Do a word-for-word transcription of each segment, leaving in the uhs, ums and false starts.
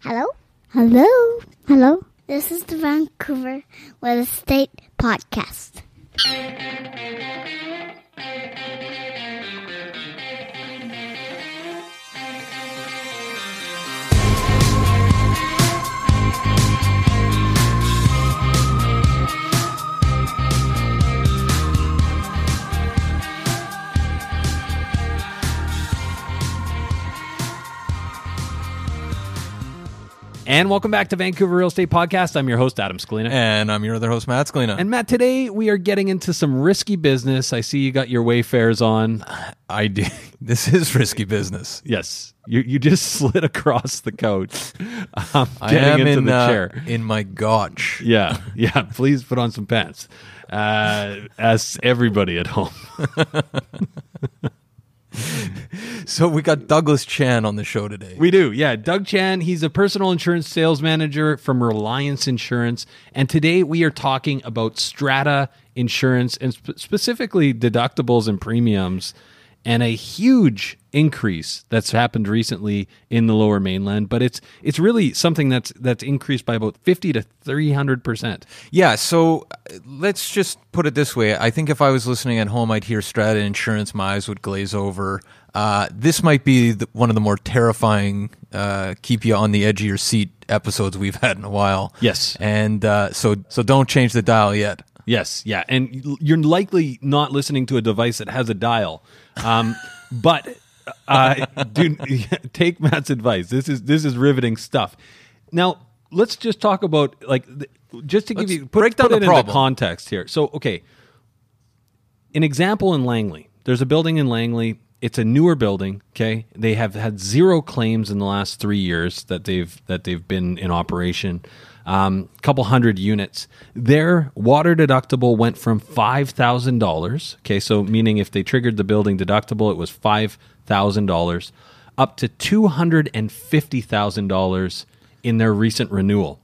Hello? Hello? Hello? This is the Vancouver Real Estate Podcast. And welcome back to Vancouver Real Estate Podcast. I'm your host, Adam Scalina. And I'm your other host, Matt Scalina. And Matt, today we are getting into some risky business. I see you got your Wayfarers on. I do. This is risky business. Yes. You you just slid across the couch. Um, I getting am into in, the uh, chair. in my gotch. Yeah. Yeah. Please put on some pants. Uh, as everybody at home. So we got Douglas Chan on the show today. We do, yeah. Doug Chan, he's a personal insurance sales manager from Reliance Insurance. And today we are talking about strata insurance and sp- specifically deductibles and premiums and a huge increase that's happened recently in the Lower Mainland. But it's it's really something that's that's increased by about fifty to three hundred percent. Yeah, so uh, let's just put it this way. I think if I was listening at home, I'd hear strata insurance, my eyes would glaze over. Uh, this might be the, one of the more terrifying, uh, keep you on the edge of your seat episodes we've had in a while. Yes. And uh, so so don't change the dial yet. Yes, yeah. And you're likely not listening to a device that has a dial. Um, but uh, do, take Matt's advice. This is this is riveting stuff. Now, let's just talk about, like, just to give Let's you, put, break down put it the into problem. context here. So, okay, an example in Langley. There's a building in Langley. It's a newer building, okay? They have had zero claims in the last three years that they've that they've been in operation. A um, couple hundred units. Their water deductible went from five thousand dollars, okay, so meaning if they triggered the building deductible, it was five thousand dollars, up to two hundred fifty thousand dollars in their recent renewal.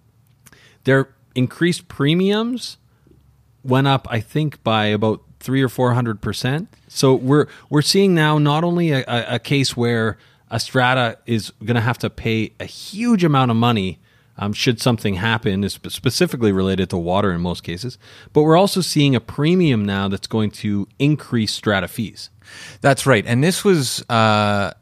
Their increased premiums went up, I think, by about three or four hundred percent. So we're we're seeing now not only a, a, a case where a strata is going to have to pay a huge amount of money um, should something happen, is specifically related to water in most cases, but we're also seeing a premium now that's going to increase strata fees. That's right. And this was, uh,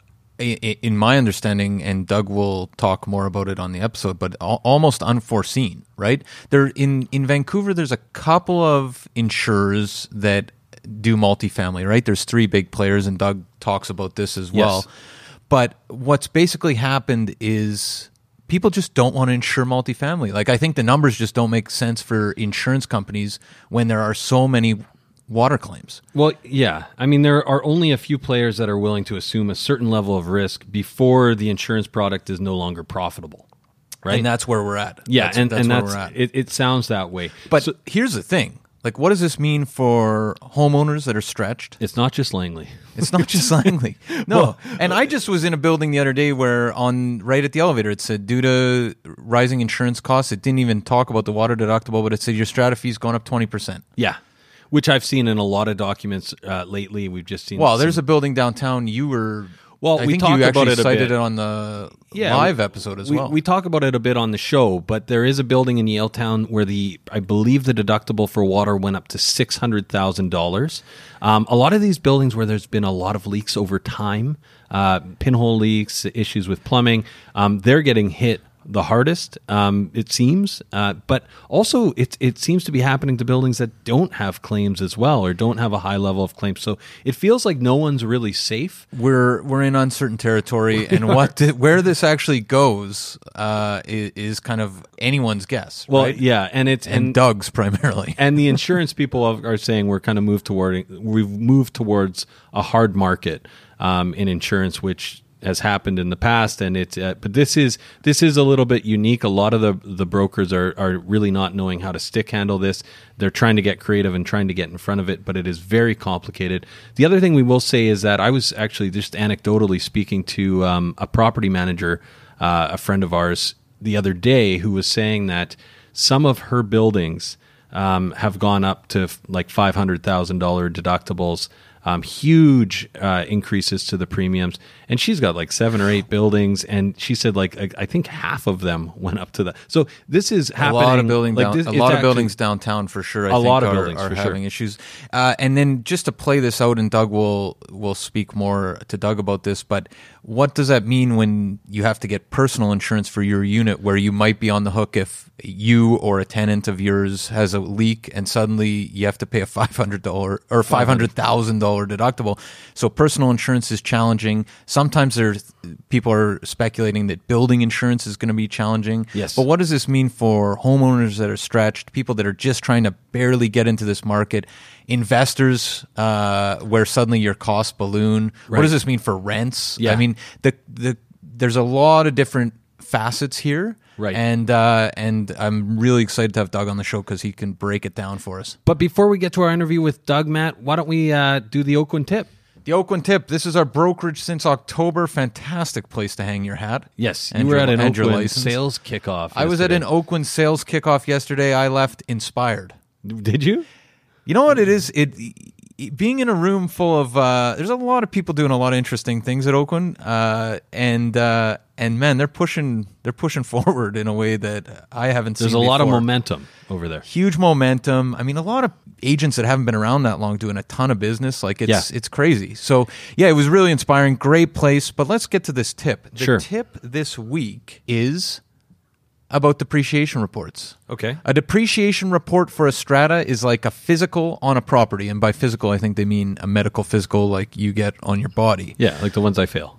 in my understanding, and Doug will talk more about it on the episode, but al- almost unforeseen, right? There in, in Vancouver, there's a couple of insurers that do multifamily, right? There's three big players, and Doug talks about this as well. Yes. But what's basically happened is people just don't want to insure multifamily. Like, I think the numbers just don't make sense for insurance companies when there are so many water claims. Well, yeah. I mean, there are only a few players that are willing to assume a certain level of risk before the insurance product is no longer profitable, right? And that's where we're at. Yeah, that's, and that's and where that's we're at. It, it sounds that way. But So- here's the thing. Like, what does this mean for homeowners that are stretched? it's not just Langley. It's not just Langley. No. And I just was in a building the other day where on right at the elevator, it said, due to rising insurance costs, it didn't even talk about the water deductible, but it said your strata fee's gone up twenty percent. Yeah, which I've seen in a lot of documents uh, lately. We've just seen. Well, some- there's a building downtown you were... Well, I we think talked you about actually it a cited bit. it on the Yeah, live we- episode as we, well. We talk about it a bit on the show, but there is a building in Yaletown where the I believe the deductible for water went up to six hundred thousand dollars. Um, a lot of these buildings where there's been a lot of leaks over time, uh, pinhole leaks, issues with plumbing, um, they're getting hit the hardest, um, it seems. Uh, but also, it it seems to be happening to buildings that don't have claims as well, or don't have a high level of claims. So it feels like no one's really safe. We're we're in uncertain territory, and what th- where this actually goes uh, is, is kind of anyone's guess. Well, right? yeah, and it's and, and Doug's primarily. and the insurance people are saying we're kind of moved toward we've moved towards a hard market um, in insurance, which has happened in the past, and it's uh, but this is this is a little bit unique. A lot of the the brokers are are really not knowing how to stick handle this. They're trying to get creative and trying to get in front of it, but it is very complicated. The other thing we will say is that I was actually just anecdotally speaking to um, a property manager, uh, a friend of ours, the other day, who was saying that some of her buildings um, have gone up to f- like five hundred thousand dollars deductibles um, huge uh, increases to the premiums. And she's got like seven or eight buildings, and she said like I, I think half of them went up to that. So this is A happening. lot of building like down, this, a it's lot of actually- buildings downtown for sure. I A think lot of are, buildings, are for sure. having issues. Uh, and then just to play this out, and Doug will will speak more to Doug about this. But what does that mean when you have to get personal insurance for your unit, where you might be on the hook if you or a tenant of yours has a leak, and suddenly you have to pay a five hundred dollar or five hundred thousand dollar deductible? So personal insurance is challenging. Sometimes there's people are speculating that building insurance is going to be challenging. Yes. But what does this mean for homeowners that are stretched, people that are just trying to barely get into this market, investors uh, where suddenly your costs balloon? What Right. does this mean for rents? Yeah. I mean, the the there's a lot of different facets here. Right. And uh, and I'm really excited to have Doug on the show because he can break it down for us. But before we get to our interview with Doug, Matt, why don't we uh, do the Oakwyn tip? The Oakwyn Tip. This is our brokerage since October. Fantastic place to hang your hat. Yes, And you were your- at an and your Oakwyn license. sales kickoff. I was at yesterday. an Oakwyn sales kickoff yesterday. I left inspired. Did you? You know what it is? It, it being in a room full of uh, there's a lot of people doing a lot of interesting things at Oakwyn, uh, and uh, and man, they're pushing they're pushing forward in a way that I haven't There's seen. a lot of before. momentum over there. Huge momentum. I mean, a lot of agents that haven't been around that long doing a ton of business. Like it's Yeah. it's crazy. So yeah, it was really inspiring. Great place. But let's get to this tip. The Sure. tip this week is about depreciation reports. Okay. A depreciation report for a strata is like a physical on a property, and by physical I think they mean a medical physical like you get on your body. Yeah, like the ones I fail.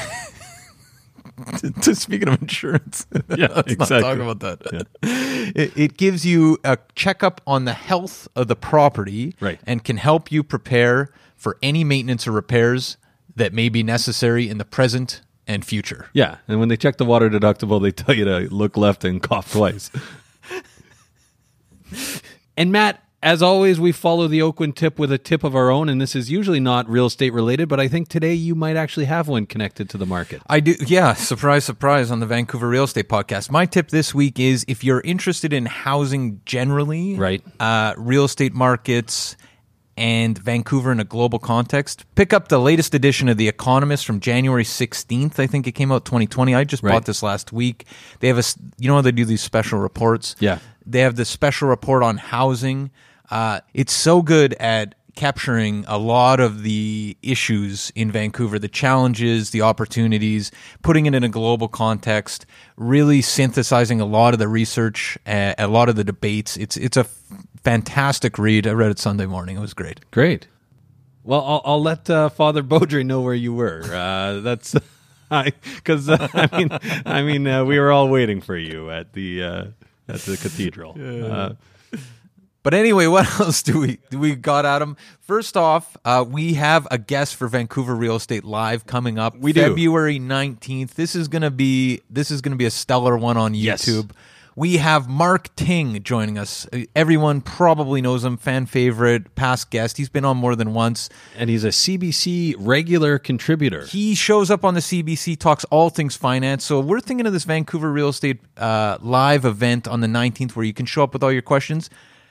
Speaking of insurance, Yeah, let's exactly. not talk about that. It, it gives you a checkup on the health of the property, Right. and can help you prepare for any maintenance or repairs that may be necessary in the present and future. Yeah, and when they check the water deductible, they tell you to look left and cough twice. And Matt, as always, we follow the Oakwyn tip with a tip of our own, and this is usually not real estate related, but I think today you might actually have one connected to the market. I do, yeah. Surprise, surprise on the Vancouver Real Estate Podcast. My tip this week is if you're interested in housing generally, Right. uh, real estate markets, and Vancouver in a global context, pick up the latest edition of The Economist from January sixteenth. I think it came out twenty twenty. I just Right. bought this last week. They have a, s- you know how they do these special reports? Yeah. They have the special report on housing. Uh, it's so good at capturing a lot of the issues in Vancouver, the challenges, the opportunities, putting it in a global context, really synthesizing a lot of the research, uh, a lot of the debates. It's it's a f- fantastic read. I read it Sunday morning. It was great. Great. Well, I'll, I'll let uh, Father Beaudry know where you were. Uh, that's because uh, I mean, I mean, uh, we were all waiting for you at the uh, at the cathedral. Uh, But anyway, what else do we do we got, Adam? First off, uh, we have a guest for Vancouver Real Estate Live coming up. We do. February nineteenth. This is gonna be this is gonna be a stellar one on Yes. YouTube. We have Mark Ting joining us. Uh, Everyone probably knows him, fan favorite, past guest. He's been on more than once. and he's a C B C regular contributor. He shows up on the C B C, talks all things finance. So we're thinking of this Vancouver Real Estate uh, Live event on the nineteenth where you can show up with all your questions.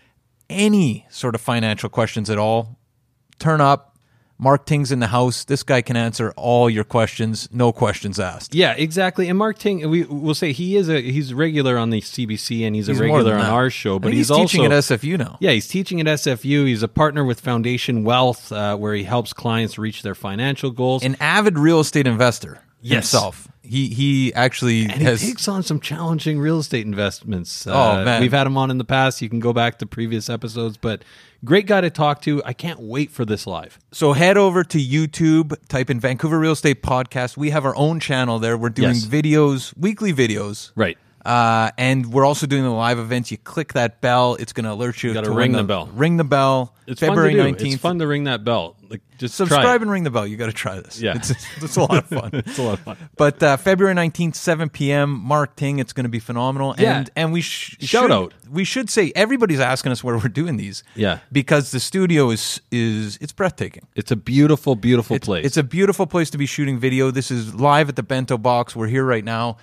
Any sort of financial questions at all, turn up. Mark Ting's in the house. This guy can answer all your questions, no questions asked. Yeah, exactly. And Mark Ting, we will say he is a he's regular on the C B C and he's, He's a more regular than on that. our show. I But think he's, he's, teaching also at S F U now. Yeah, he's teaching at S F U. He's a partner with Foundation Wealth, uh, where he helps clients reach their financial goals. An avid real estate investor Yes. himself. He he actually And he has. takes on some challenging real estate investments. Uh, Oh, man. We've had him on in the past. You can go back to previous episodes, but great guy to talk to. I can't wait for this live. So head over to YouTube, type in Vancouver Real Estate Podcast. We have our own channel there. We're doing Yes. videos, weekly videos. Right. Uh, and we're also doing the live events. You click that bell; it's going to alert you. Gotta to ring when the bell. Ring the bell. It's February fun to do. nineteenth. It's fun to ring that bell. Like just try Subscribe it. and ring the bell. You got to try this. Yeah. it's, it's a lot of fun. It's a lot of fun. But uh, February nineteenth, seven p.m. Mark Ting. It's going to be phenomenal. Yeah. And and we sh- Shout should, out. We should say everybody's asking us where we're doing these. Yeah. Because the studio is is it's breathtaking. It's a beautiful, beautiful It's, place. it's a beautiful place to be shooting video. This is live at the Bento Box. We're here right now.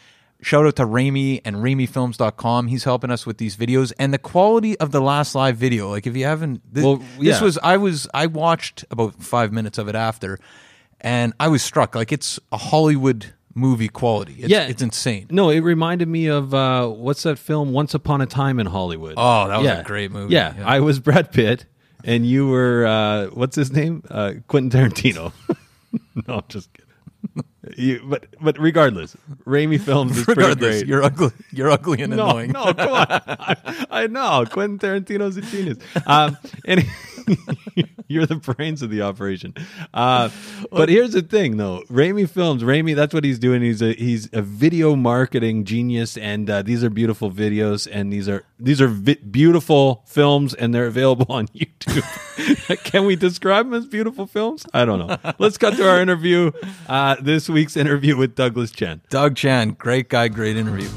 shout out to Ramy and Ramy Films dot com. He's helping us with these videos and the quality of the last live video. Like if you haven't, this, Well, yeah. this was I was I watched about five minutes of it after, and I was struck. Like it's a Hollywood movie quality. It's, Yeah. it's insane. No, it reminded me of uh, what's that film? Once Upon a Time in Hollywood. Oh, that was Yeah. a great movie. Yeah, Yeah. I was Brad Pitt, and you were uh, what's his name? Uh, Quentin Tarantino. No, just kidding. You, but but regardless, Ramy Films is Regardless, pretty great. you're ugly. You're ugly and No, annoying. no, come on. I, I know Quentin Tarantino's a genius. Um, and you're the brains of the operation. Uh, but here's the thing, though. Ramy Films, Ramy, that's what he's doing. He's a he's a video marketing genius, and uh, these are beautiful videos, and these are these are vi- beautiful films, and they're available on YouTube. Can we describe them as beautiful films? I don't know. Let's cut to our interview. Uh, this week's interview with Douglas Chen. Doug Chan, great guy, great interview.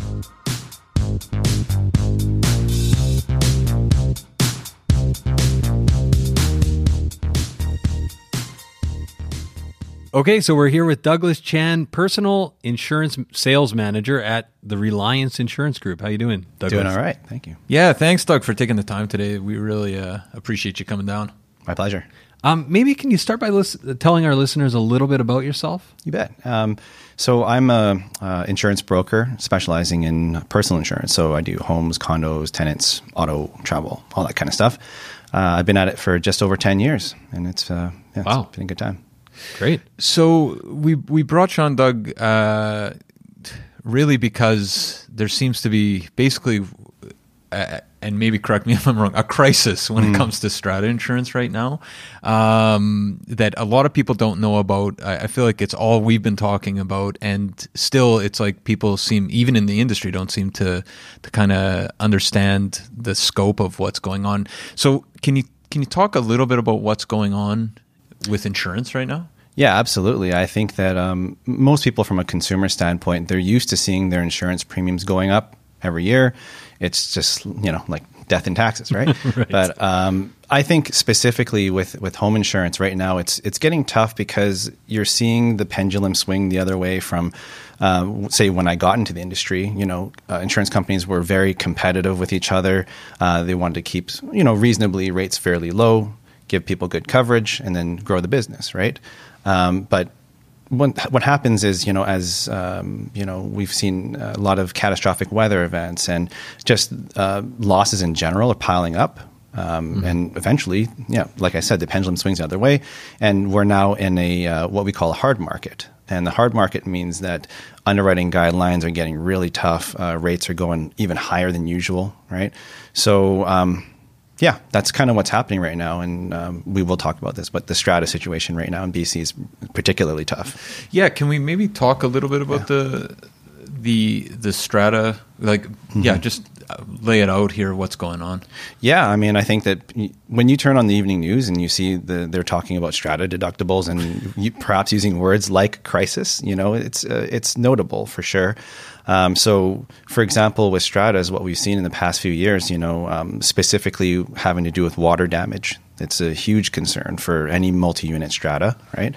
Okay, so we're here with Douglas Chan, personal insurance sales manager at the Reliance Insurance Group. How you doing, Douglas? Doing all right. Thank you. Yeah, thanks, Doug, for taking the time today. We really uh, appreciate you coming down. My pleasure. Um, maybe can you start by lis- telling our listeners a little bit about yourself? You bet. Um, so I'm a uh, insurance broker specializing in personal insurance. So I do homes, condos, tenants, auto, travel, all that kind of stuff. Uh, I've been at it for just over ten years, and it's, uh, yeah, Wow. it's been a good time. Great. So we we brought you on, Doug, uh, really because there seems to be basically, uh, and maybe correct me if I'm wrong, a crisis when Mm. it comes to strata insurance right now um, that a lot of people don't know about. I, I feel like it's all we've been talking about, and still it's like people seem, even in the industry, don't seem to to kind of understand the scope of what's going on. So can you can you talk a little bit about what's going on with insurance right now? Yeah, absolutely. I think that um, most people from a consumer standpoint, they're used to seeing their insurance premiums going up every year. It's just, you know, like death and taxes, right? Right. But um, I think specifically with, with home insurance right now, it's it's getting tough because you're seeing the pendulum swing the other way from, uh, say, when I got into the industry, you know, uh, insurance companies were very competitive with each other. Uh, they wanted to keep, you know, reasonably rates fairly low, give people good coverage, and then grow the business, right? Um, but what, what happens is, you know, as, um, you know, we've seen a lot of catastrophic weather events and just uh, losses in general are piling up. Um, mm-hmm. And eventually, yeah, like I said, the pendulum swings the other way. And we're now in a uh, what we call a hard market. And the hard market means that underwriting guidelines are getting really tough. Uh, rates are going even higher than usual, right? So, um yeah, that's kind of what's happening right now, and um, we will talk about this. But the strata situation right now in B C is particularly tough. Yeah, can we maybe talk a little bit about yeah. the the the strata? Like, mm-hmm. yeah, just lay it out here. What's going on? Yeah, I mean, I think that when you turn on the evening news and you see the, they're talking about strata deductibles and you, perhaps using words like crisis, you know, it's uh, it's notable for sure. Um, so, for example, with stratas, what we've seen in the past few years, you know, um, specifically having to do with water damage, it's a huge concern for any multi-unit strata, right?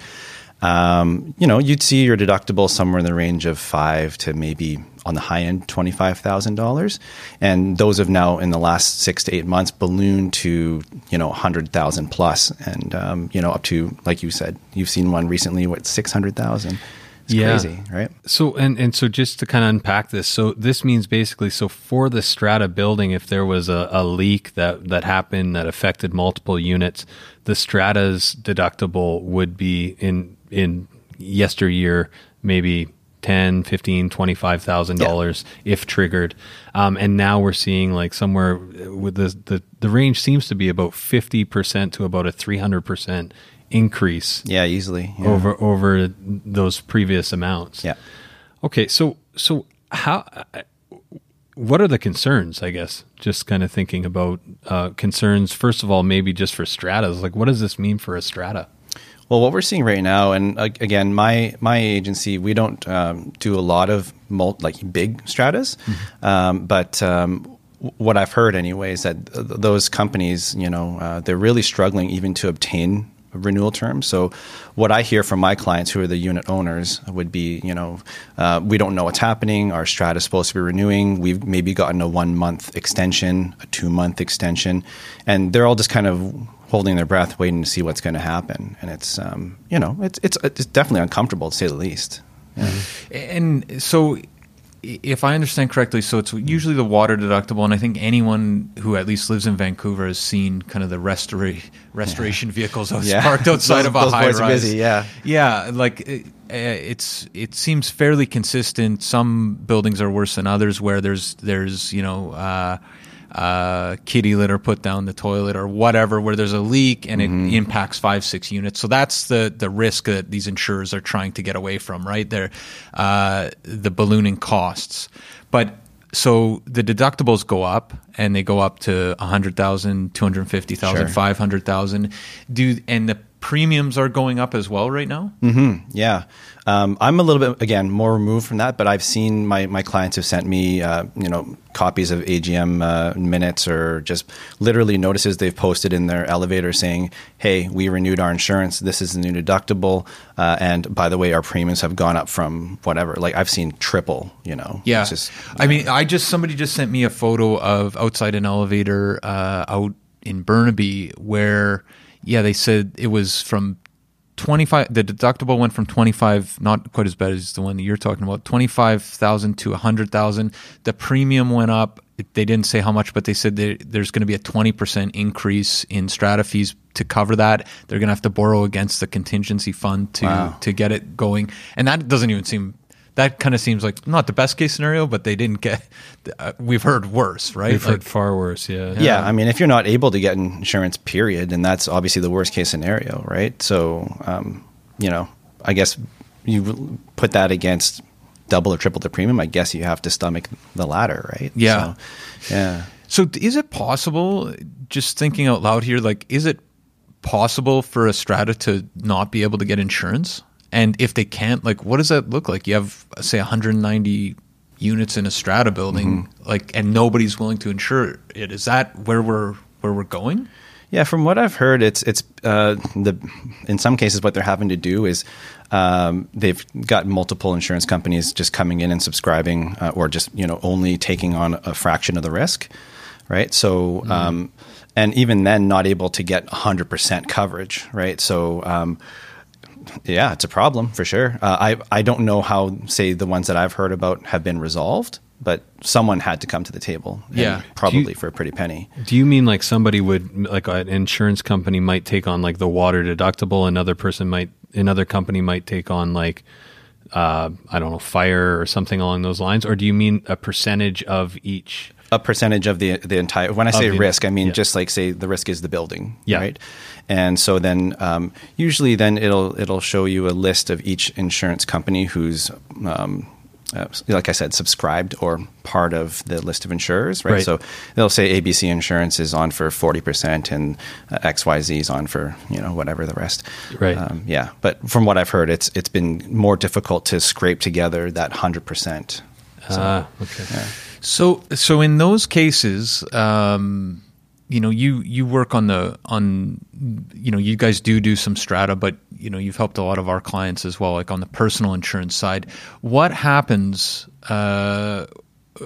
Um, you know, you'd see your deductible somewhere in the range of five to maybe on the high end, twenty-five thousand dollars. And those have now in the last six to eight months ballooned to, you know, one hundred thousand plus and, um, you know, up to, like you said, you've seen one recently with six hundred thousand. It's yeah. crazy, right? So, and, and so just to kind of unpack this, so this means basically, so for the strata building, if there was a, a leak that, that happened that affected multiple units, the strata's deductible would be in, in yesteryear, maybe ten, fifteen, twenty-five thousand dollars yeah. if triggered. Um, and now we're seeing like somewhere with the, the, the range seems to be about fifty percent to about a three hundred percent increase. Yeah, easily. Yeah. Over over those previous amounts. Yeah. Okay, so so how what are the concerns, I guess? Just kind of thinking about uh, concerns, first of all, maybe just for stratas. Like, what does this mean for a strata? Well, what we're seeing right now, and uh, again, my my agency, we don't um, do a lot of multi, like big stratas, mm-hmm. um, but um, what I've heard anyway is that th- those companies, you know, uh, they're really struggling even to obtain renewal terms. So what I hear from my clients who are the unit owners would be, you know, uh, we don't know what's happening. Our strata is supposed to be renewing. We've maybe gotten a one month extension, a two month extension, and they're all just kind of holding their breath, waiting to see what's going to happen. And it's, um, you know, it's, it's, it's definitely uncomfortable to say the least. Yeah. Mm-hmm. And so if I understand correctly, so it's usually the water deductible, and I think anyone who at least lives in Vancouver has seen kind of the restora- restoration yeah. vehicles yeah. parked outside those, of a those high boys rise. Are busy, yeah, yeah, like it, it's it seems fairly consistent. Some buildings are worse than others, where there's there's you know. Uh, uh, kitty litter put down the toilet or whatever, where there's a leak and mm-hmm. it impacts five, six units. So that's the, the risk that these insurers are trying to get away from, right? They're, uh, the ballooning costs. But so the deductibles go up and they go up to one hundred thousand, two hundred fifty thousand, sure. five hundred thousand. Do, and the premiums are going up as well right now? Mm-hmm. Yeah. Um, I'm a little bit, again, more removed from that, but I've seen my, my clients have sent me, uh, you know, copies of A G M uh, minutes or just literally notices they've posted in their elevator saying, hey, we renewed our insurance. This is the new deductible. Uh, and by the way, our premiums have gone up from whatever. Like I've seen triple, you know. Yeah. It's just, I mean, I just, somebody just sent me a photo of outside an elevator uh, out in Burnaby where, yeah, they said it was from twenty-five, the deductible went from twenty-five, not quite as bad as the one that you're talking about, twenty-five thousand to one hundred thousand. The premium went up. They didn't say how much, but they said they, there's going to be a twenty percent increase in strata fees to cover that. They're going to have to borrow against the contingency fund to, wow. to get it going. And that doesn't even seem, that kind of seems like not the best case scenario, but they didn't get, uh, we've heard worse, right? We've like, heard far worse, yeah. yeah. Yeah, I mean, if you're not able to get insurance, period, and that's obviously the worst case scenario, right? So, um, you know, I guess you put that against double or triple the premium, I guess you have to stomach the latter, right? Yeah. So, yeah. So is it possible, just thinking out loud here, like, is it possible for a strata to not be able to get insurance? And if they can't, like, what does that look like? You have, say, one hundred ninety units in a strata building, mm-hmm. like, and nobody's willing to insure it. Is that where we're where we're going? Yeah, from what I've heard, it's it's uh, the in some cases what they're having to do is um, they've got multiple insurance companies just coming in and subscribing, uh, or just you know only taking on a fraction of the risk, right? So, mm-hmm. um, and even then, not able to get one hundred percent coverage, right? So. Um, Yeah, it's a problem for sure. Uh, I I don't know how, say, the ones that I've heard about have been resolved, but someone had to come to the table. Yeah, probably you, for a pretty penny. Do you mean like somebody would, like an insurance company might take on like the water deductible, another person might, another company might take on like, uh, I don't know, fire or something along those lines, or do you mean a percentage of each? A percentage of the the entire. When I say the, risk, I mean yeah. just like say the risk is the building, yeah. right? And so then um, usually then it'll it'll show you a list of each insurance company who's um, uh, like I said, subscribed or part of the list of insurers, right? right. So they'll say A B C Insurance is on for forty percent and uh, X Y Z is on for you know whatever the rest, right? Um, yeah, but from what I've heard, it's it's been more difficult to scrape together that hundred percent. Ah, okay. Yeah. So, so in those cases, um, you know, you, you work on the, on, you know, you guys do do some strata, but, you know, you've helped a lot of our clients as well, like on the personal insurance side. What happens uh, uh,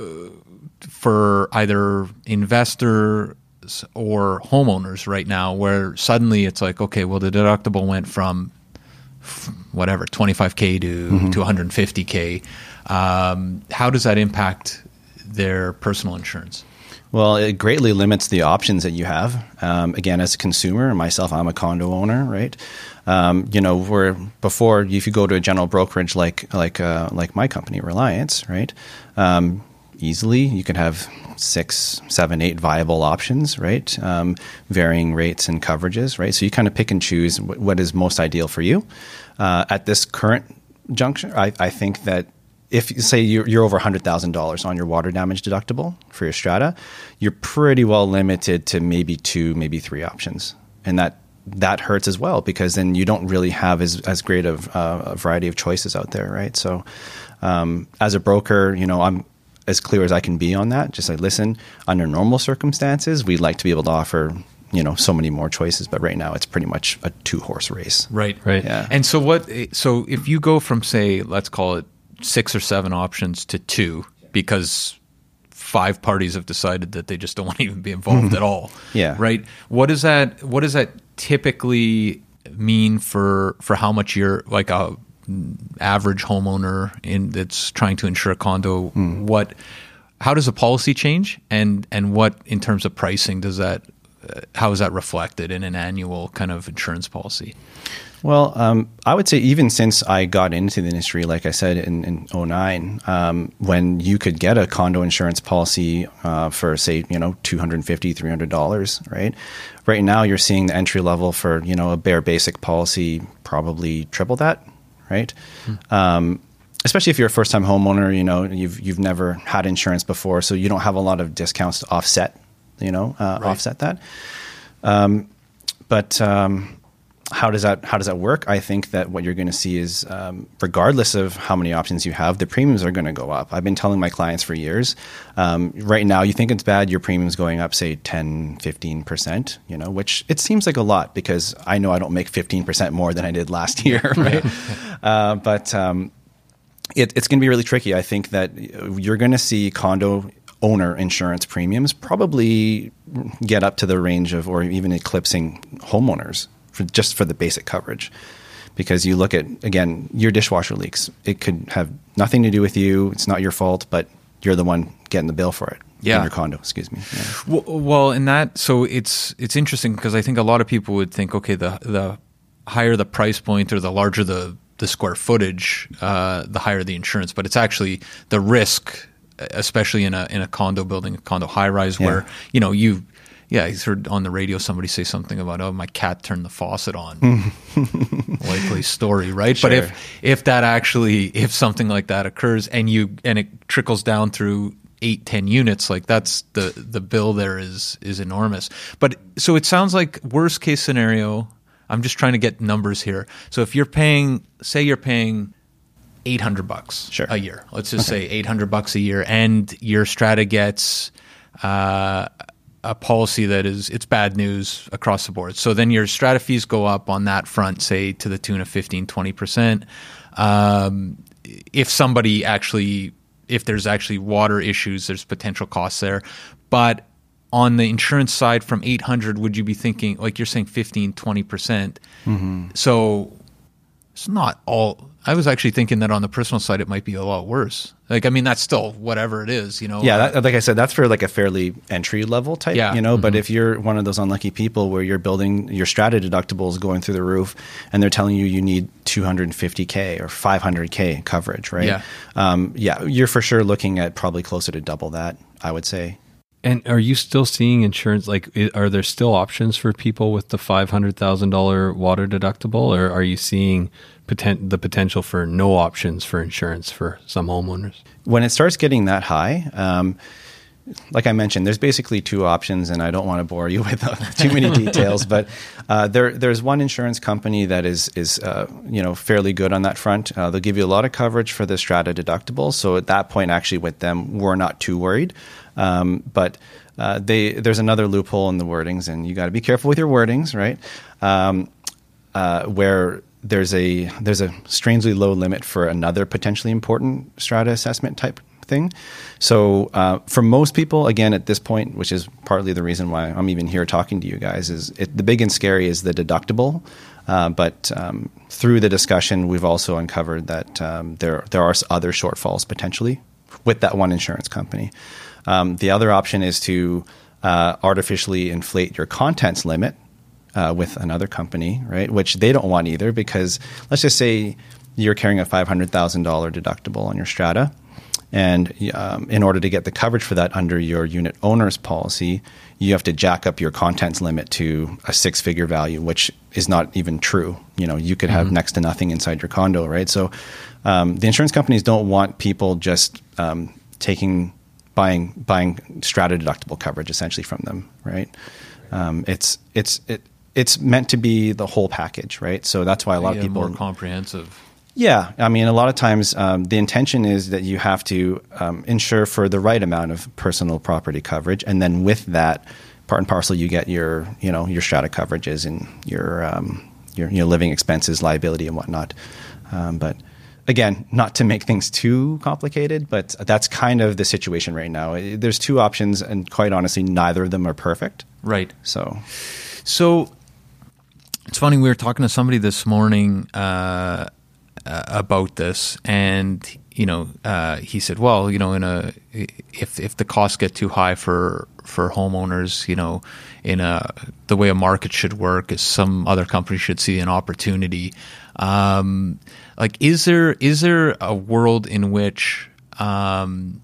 for either investors or homeowners right now where suddenly it's like, okay, well, the deductible went from whatever, twenty-five K to, mm-hmm. to one hundred fifty K. Um, how does that impact their personal insurance? Well, it greatly limits the options that you have. Um, again, as a consumer, myself, I'm a condo owner, right? Um, you know, where before, if you go to a general brokerage like like uh, like my company, Reliance, right? Um, easily, you can have six, seven, eight viable options, right? Um, varying rates and coverages, right? So you kind of pick and choose what, what is most ideal for you. Uh, at this current juncture, I, I think that if you say you're, you're over one hundred thousand dollars on your water damage deductible for your strata, you're pretty well limited to maybe two, maybe three options. And that that hurts as well because then you don't really have as, as great of uh, a variety of choices out there, right? So um, as a broker, you know, I'm as clear as I can be on that. Just like, listen, under normal circumstances, we'd like to be able to offer you know, so many more choices. But right now, it's pretty much a two horse race. Right. Right. Yeah. And so what? So if you go from, say, let's call it six or seven options to two, because five parties have decided that they just don't want to even be involved at all. Yeah. Right. What does that? What does that typically mean for for how much you're like a average homeowner in that's trying to insure a condo? Mm. What? How does the policy change, and and what in terms of pricing does that? Uh, how is that reflected in an annual kind of insurance policy? Well, um, I would say even since I got into the industry, like I said, in, in oh nine, um, when you could get a condo insurance policy uh, for, say, you know, two hundred fifty dollars, three hundred dollars, right? Right now, you're seeing the entry level for, you know, a bare basic policy probably triple that, right? Hmm. Um, especially if you're a first-time homeowner, you know, you've you've never had insurance before, so you don't have a lot of discounts to offset, you know, uh, right. offset that. Um, but... Um, How does that how does that work? I think that what you're going to see is, um, regardless of how many options you have, the premiums are going to go up. I've been telling my clients for years. Um, right now, you think it's bad, your premium's going up, say, ten, fifteen percent, you know, which it seems like a lot because I know I don't make fifteen percent more than I did last year, right? uh, but um, it, it's going to be really tricky. I think that you're going to see condo owner insurance premiums probably get up to the range of, or even eclipsing homeowners. For just for the basic coverage, because you look at, again, your dishwasher leaks. It could have nothing to do with you. It's not your fault, but you're the one getting the bill for it. Yeah. In your condo, excuse me. Yeah. Well, well, in that, so it's it's interesting because I think a lot of people would think, okay, the the higher the price point or the larger the the square footage, uh, the higher the insurance. But it's actually the risk, especially in a in a condo building, a condo high rise, Yeah. where you know you. Yeah, I heard on the radio somebody say something about, oh, my cat turned the faucet on. Likely story, right? Sure. But if if that actually, if something like that occurs and you and it trickles down through eight, ten units, like that's the the bill there is is enormous. But so it sounds like worst case scenario. I'm just trying to get numbers here. So if you're paying, say you're paying eight hundred bucks sure. a year. Let's just okay. say eight hundred bucks a year, and your strata gets. Uh, a policy that is, it's bad news across the board. So then your strata fees go up on that front, say to the tune of fifteen, twenty percent. Um, if somebody actually, if there's actually water issues, there's potential costs there. But on the insurance side from eight hundred, would you be thinking, like you're saying fifteen, twenty percent. Mm-hmm. So it's not all, I was actually thinking that on the personal side, it might be a lot worse. Like, I mean, that's still whatever it is, you know? Yeah, that, like I said, that's for like a fairly entry level type, yeah. you know, Mm-hmm. but if you're one of those unlucky people where you're building your strata deductibles going through the roof and they're telling you you need two hundred fifty K or five hundred K coverage, right? Yeah. Um, yeah, you're for sure looking at probably closer to double that, I would say. And are you still seeing insurance? Like, are there still options for people with the five hundred thousand dollars water deductible, or are you seeing poten- the potential for no options for insurance for some homeowners? When it starts getting that high, um, like I mentioned, there's basically two options, and I don't want to bore you with uh, too many details, but uh, there there's one insurance company that is is uh, you know fairly good on that front. Uh, they'll give you a lot of coverage for the strata deductible, so at that point, actually, with them, we're not too worried. Um, but uh, they there's another loophole in the wordings, and you got to be careful with your wordings, right? Um, uh, where there's a there's a strangely low limit for another potentially important strata assessment type thing. So uh, for most people, again, at this point, which is partly the reason why I'm even here talking to you guys, is it, the big and scary is the deductible. Uh, but um, through the discussion, we've also uncovered that um, there there are other shortfalls potentially with that one insurance company. Um, the other option is to uh, artificially inflate your contents limit uh, with another company, right? Which they don't want either, because let's just say you're carrying a five hundred thousand dollars deductible on your strata. And um, in order to get the coverage for that under your unit owner's policy, you have to jack up your contents limit to a six-figure value, which is not even true. You know, you could have mm-hmm. next to nothing inside your condo, right? So um, the insurance companies don't want people just um, taking... buying buying strata deductible coverage essentially from them, right? Um, it's it's it it's meant to be the whole package, right? So that's why a lot yeah, of people more comprehensive. Yeah, I mean, a lot of times um, the intention is that you have to um, insure for the right amount of personal property coverage, and then with that, part and parcel, you get your, you know, your strata coverages and your, um, your, you know, living expenses, liability and whatnot. Um, but again, not to make things too complicated, but that's kind of the situation right now. There's two options, and quite honestly, neither of them are perfect. Right. So, so it's funny. We were talking to somebody this morning uh, uh, about this, and you know, uh, he said, "Well, you know, in a if if the costs get too high for for homeowners, you know, in a the way a market should work is some other company should see an opportunity." Um, like, is there is there a world in which um,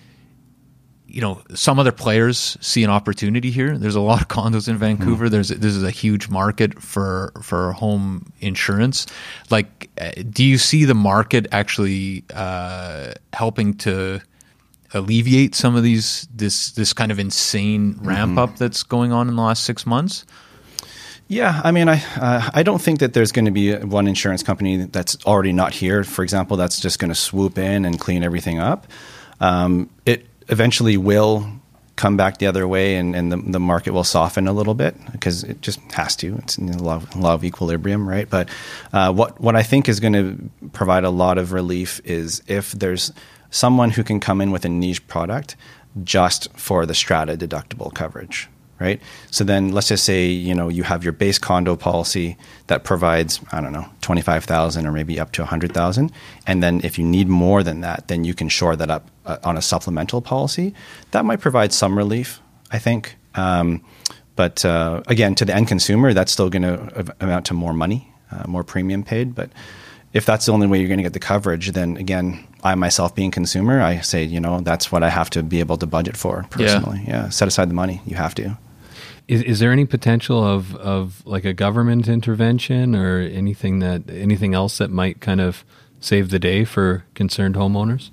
you know, some other players see an opportunity here? There's a lot of condos in Vancouver. Mm. There's this is a huge market for for home insurance. Like, do you see the market actually uh, helping to alleviate some of these this this kind of insane ramp up mm-hmm. that's going on in the last six months? Yeah, I mean, I uh, I don't think that there's going to be one insurance company that's already not here, for example, that's just going to swoop in and clean everything up. Um, it eventually will come back the other way, and, and the, the market will soften a little bit because it just has to. It's in the law of, law of equilibrium, right? But uh, what, what I think is going to provide a lot of relief is if there's someone who can come in with a niche product just for the strata deductible coverage. Right. So then let's just say, you know, you have your base condo policy that provides, I don't know, twenty-five thousand or maybe up to one hundred thousand. And then if you need more than that, then you can shore that up uh, on a supplemental policy. That might provide some relief, I think. Um, but uh, again, to the end consumer, that's still going to amount to more money, uh, more premium paid. But if that's the only way you're going to get the coverage, then again, I myself being consumer, I say, you know, that's what I have to be able to budget for personally. Yeah. yeah set aside the money. You have to. Is, is there any potential of, of like a government intervention or anything that anything else that might kind of save the day for concerned homeowners?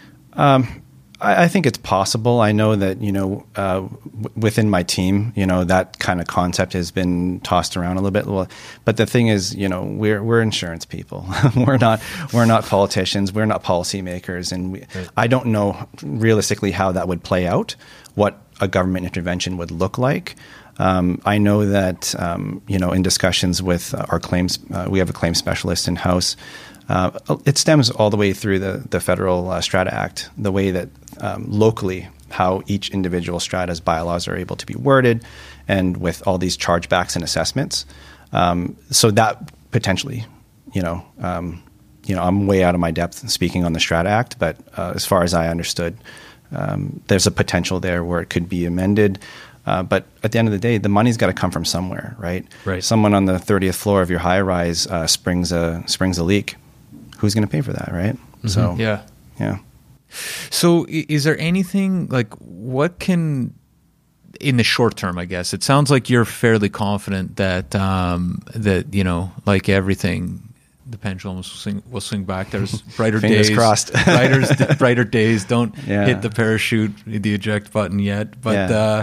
Um, I, I think it's possible. I know that, you know, uh, w- within my team, you know, that kind of concept has been tossed around a little bit. Well, but the thing is, you know, we're we're insurance people. we're not we're not politicians. We're not policymakers, and we, right. I don't know realistically how that would play out. What a government intervention would look like. Um, I know that, um, you know, in discussions with our claims, uh, we have a claims specialist in-house. Uh, it stems all the way through the, the Federal uh, Strata Act, the way that um, locally how each individual strata's bylaws are able to be worded, and with all these chargebacks and assessments. Um, so that potentially, you know, um, you know, I'm way out of my depth speaking on the Strata Act, but uh, as far as I understood, um, there's a potential there where it could be amended. Uh, but at the end of the day, the money's got to come from somewhere, right? Right. Someone on the thirtieth floor of your high rise uh, springs a springs a leak. Who's going to pay for that, right? Mm-hmm. So yeah, yeah. So is there anything like what can in the short term? I guess it sounds like you're fairly confident that um, that you know, like everything, the pendulum will swing, will swing back. There's brighter Fingers days. crossed. brighter, brighter days. Don't yeah. hit the parachute, the eject button yet. But yeah. uh,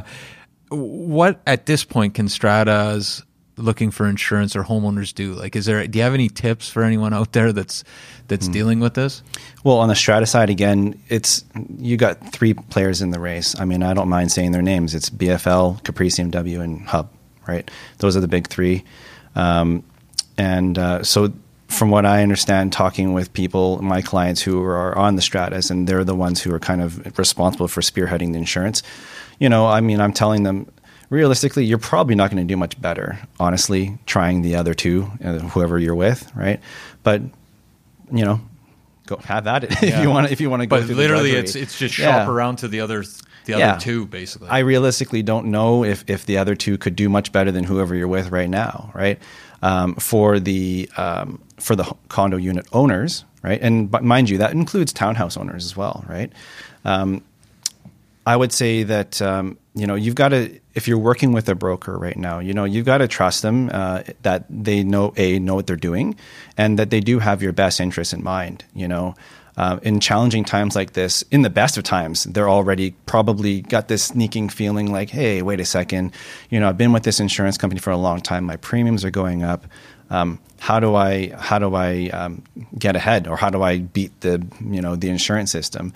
what at this point can Stratas looking for insurance or homeowners do? Like, is there? Do you have any tips for anyone out there that's that's mm. dealing with this? Well, on the Strata side, again, it's you got three players in the race. I mean, I don't mind saying their names. It's B F L, Capri C M W, and Hub. Right, those are the big three. Um, and uh, so. From what I understand, talking with people, my clients who are on the stratas, and they're the ones who are kind of responsible for spearheading the insurance. You know, I mean, I'm telling them, realistically, you're probably not going to do much better, honestly, trying the other two, uh, whoever you're with, right? But, you know, go have at it yeah. if you want. If you want to go. But through literally, the it's it's just shop yeah. around to the other the other yeah. two, basically. I realistically don't know if if the other two could do much better than whoever you're with right now, right? Um, for the um, for the condo unit owners, right? And but mind you, that includes townhouse owners as well, right? Um, I would say that um, you know you've got to, if you're working with a broker right now, you know you've got to trust them uh, that they know a know what they're doing, and that they do have your best interests in mind. You know, uh, in challenging times like this, in the best of times, they're already probably got this sneaking feeling like, hey, wait a second, you know, I've been with this insurance company for a long time. My premiums are going up. Um, how do I how do I um, get ahead, or how do I beat the you know the insurance system?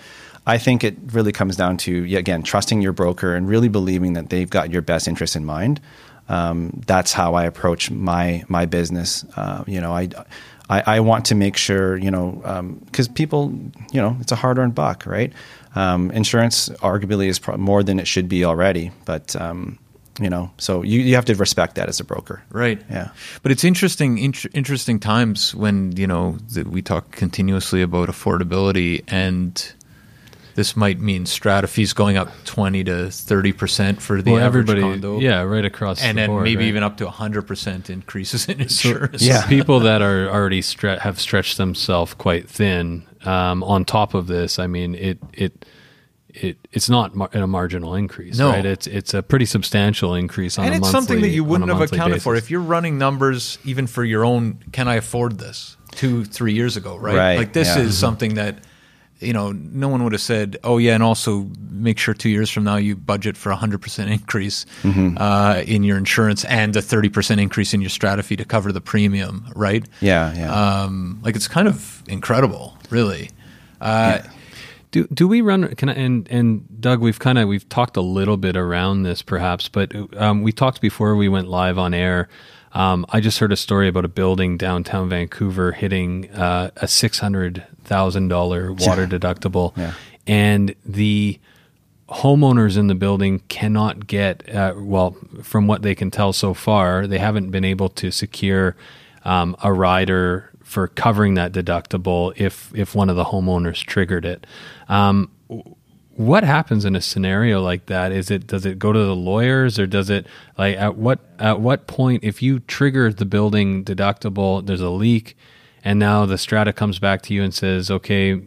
I think it really comes down to, yeah, again, trusting your broker and really believing that they've got your best interest in mind. Um, that's how I approach my my business. Uh, you know, I, I I want to make sure, you know, because um, people, you know, it's a hard-earned buck, right? Um, insurance arguably is pro- more than it should be already, but um, you know, so you, you have to respect that as a broker, right? Yeah, but it's interesting, int- interesting times when you know that we talk continuously about affordability, and this might mean strata fees going up twenty to thirty percent for the well, average everybody, condo, yeah, right across and the then board, maybe right? even up to a hundred percent increases in So, insurance. so Yeah. people that are already stre- have stretched themselves quite thin. Um, on top of this, I mean, it it it it's not mar- a marginal increase, No. right? It's it's a pretty substantial increase on and a it's monthly, something that you on a wouldn't have monthly accounted for basis. if you're running numbers even for your own. Can I afford this? Two, three years ago, right? Right, Like this yeah. is something that you know no one would have said. Oh yeah, and also make sure two years from now you budget for a hundred percent increase Mm-hmm. uh, in your insurance and a thirty percent increase in your strata fee to cover the premium, right? yeah, yeah. Um, like it's kind of incredible, really. Uh, Do do we run? Can I, and and Doug, we've kind of we've talked a little bit around this, perhaps, but um, we talked before we went live on air. Um, I just heard a story about a building downtown Vancouver hitting uh, a six hundred thousand dollar water deductible, Yeah. and the homeowners in the building cannot get. Uh, well, from what they can tell so far, they haven't been able to secure um, a rider for covering that deductible if if one of the homeowners triggered it. Um, what happens in a scenario like that? Is it does it go to the lawyers, or does it like at what at what point if you trigger the building deductible, there's a leak, and now the strata comes back to you and says, okay,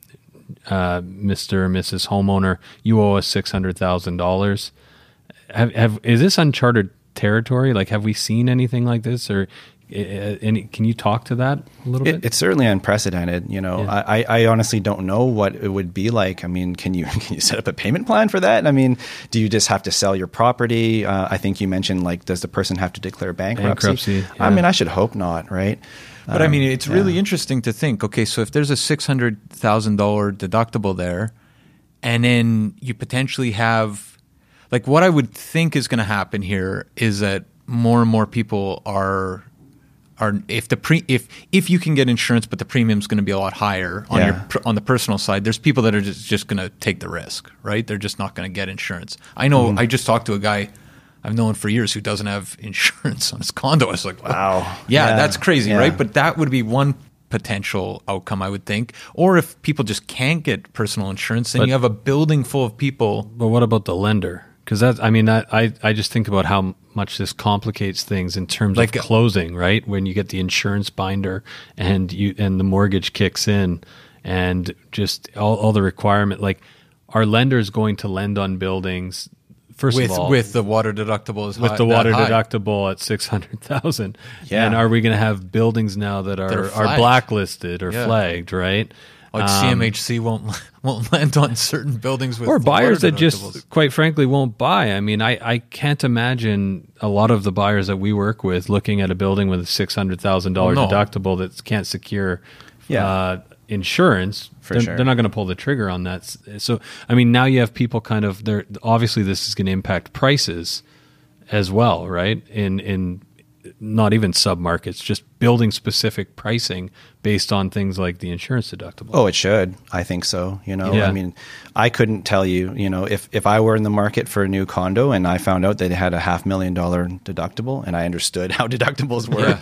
uh, Mister or Missus Homeowner, you owe us six hundred thousand dollars. Have have is this uncharted territory? Like, have we seen anything like this, or Uh, any, can you talk to that a little It, bit? it's certainly unprecedented. You know, Yeah. I, I honestly don't know what it would be like. I mean, can you can you set up a payment plan for that? I mean, do you just have to sell your property? Uh, I think you mentioned, like, does the person have to declare bankruptcy? Bankruptcy, I yeah. mean, I should hope not, right? But I Um, mean, it's yeah. really interesting to think, okay, so if there's a six hundred thousand dollars deductible there, and then you potentially have, like, what I would think is going to happen here is that more and more people are, are if the pre, if if you can get insurance, but the premium's going to be a lot higher on Yeah. your pr- on the personal side, there's people that are just, just going to take the risk, right? They're just not going to get insurance. I know. Mm-hmm. I just talked to a guy I've known for years who doesn't have insurance on his condo. I was like, Wow. yeah, Yeah. that's crazy, Yeah. right? But that would be one potential outcome, I would think. Or if people just can't get personal insurance, then But- you have a building full of people. But what about the lender? Because that, I mean, that, I I just think about how much this complicates things in terms Like- of closing, right? When you get the insurance binder and you and the mortgage kicks in, and just all, all the requirement. Like, are lenders going to lend on buildings? First With of all, with the water deductible is with high, the that water high. deductible at six hundred thousand, Yeah. and are we going to have buildings now that are That are are, flagged. blacklisted or Yeah. flagged, right? Like Um, C M H C won't won't lend on certain buildings with or the buyers water that deductibles. just quite frankly won't buy. I mean, I, I can't imagine a lot of the buyers that we work with looking at a building with a six hundred thousand dollars Well, no. deductible that can't secure Yeah. uh, insurance. For they're, sure. they're not going to pull the trigger on that. So, I mean, now you have people kind of they're obviously this is going to impact prices as well, right? In in not even submarkets, just building specific pricing based on things like the insurance deductible. Oh, it should. I think so. You know, Yeah. I mean, I couldn't tell you, you know, if, if I were in the market for a new condo and I found out that it had a half million dollar deductible and I understood how deductibles work,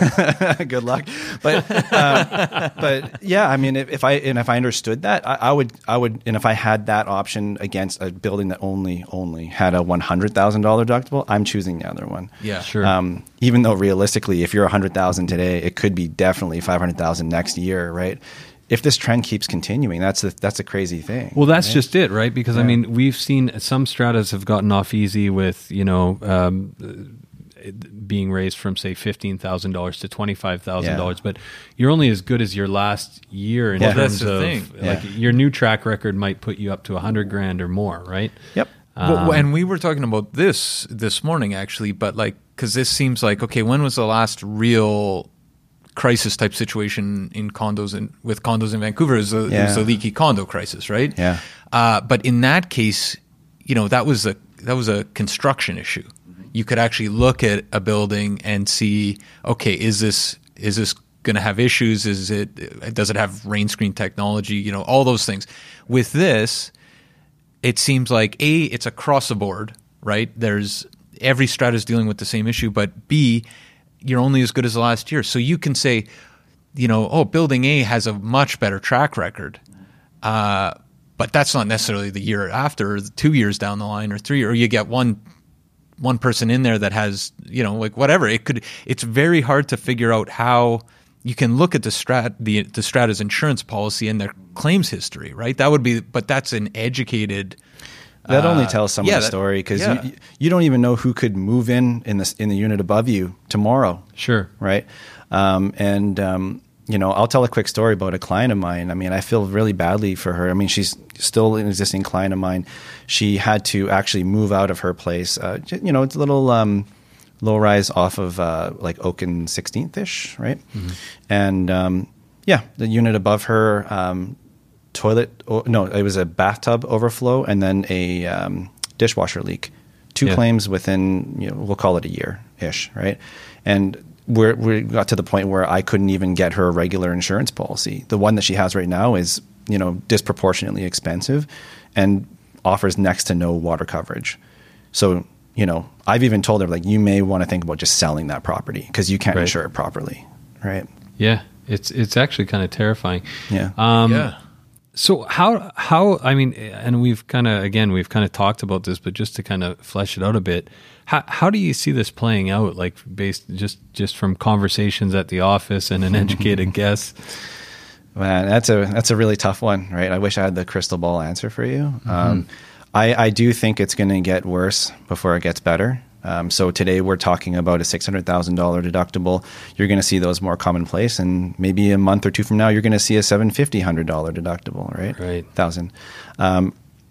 good luck. But, uh, but yeah, I mean, if, if I, and if I understood that, I, I would, I would, and if I had that option against a building that only, only had a one hundred thousand dollars deductible, I'm choosing the other one. Yeah. Sure. Um, even though realistically, if you're one hundred thousand today, it could be definitely five hundred thousand next year, right? If this trend keeps continuing, that's a, that's a crazy thing. Well, that's right? just it, right? Because I Yeah. mean, we've seen some stratas have gotten off easy with, you know, um, uh, being raised from say fifteen thousand dollars to twenty five thousand Yeah. dollars, but you're only as good as your last year in Well, terms that's the of thing. like Yeah. your new track record might put you up to a hundred grand or more, right? Yep. Well, Um, and we were talking about this this morning, actually, but like, because this seems like, okay, when was the last real crisis type situation in condos in, with condos in Vancouver. It was, a, Yeah. it was a leaky condo crisis, right? Yeah. Uh, but in that case, you know, that was a that was a construction issue. You could actually look at a building and see, okay, is this is this going to have issues? Is it does it have rain screen technology? You know, all those things. With this, it seems like A, it's across the board, right? There's every strata is dealing with the same issue, but B, you're only as good as the last year. So you can say, you know, oh, building A has a much better track record. Uh, but that's not necessarily the year after, or two years down the line, or three, or you get one one person in there that has, you know, like whatever. It could. It's very hard to figure out how you can look at the strat the the strata's insurance policy and their claims history, right? That would be, but that's an educated. That only uh, tells someone yeah, a that- story because yeah. you, you don't even know who could move in in this in the unit above you tomorrow. Sure. Right. Um, and um, you know, I'll tell a quick story about a client of mine. I mean, I feel really badly for her. I mean, she's still an existing client of mine. She had to actually move out of her place. Uh, j- you know, it's a little um, low rise off of uh, like Oak and sixteenth ish, right? Mm-hmm. And um, yeah, the unit above her. Um, toilet oh, no it was a bathtub overflow and then a um, dishwasher leak, two Yeah. claims within, you know, we'll call it a year ish, right? And we're, we got to the point where I couldn't even get her a regular insurance policy. The one that she has right now is, you know, disproportionately expensive and offers next to no water coverage. So, you know, I've even told her, like, you may want to think about just selling that property because you can't Right. insure it properly, right? Yeah. It's it's actually kind of terrifying. Yeah. Um, yeah. So how how I mean, and we've kind of again we've kind of talked about this, but just to kind of flesh it out a bit, how how do you see this playing out? Like based just just from conversations at the office and an educated guess. Man, that's a that's a really tough one, right? I wish I had the crystal ball answer for you. Mm-hmm. Um, I I do think it's going to get worse before it gets better. Um, so today we're talking about a six hundred thousand dollars deductible. You're going to see those more commonplace, and maybe a month or two from now, you're going to see a seven hundred fifty dollars deductible, right? Right. Thousand. Um,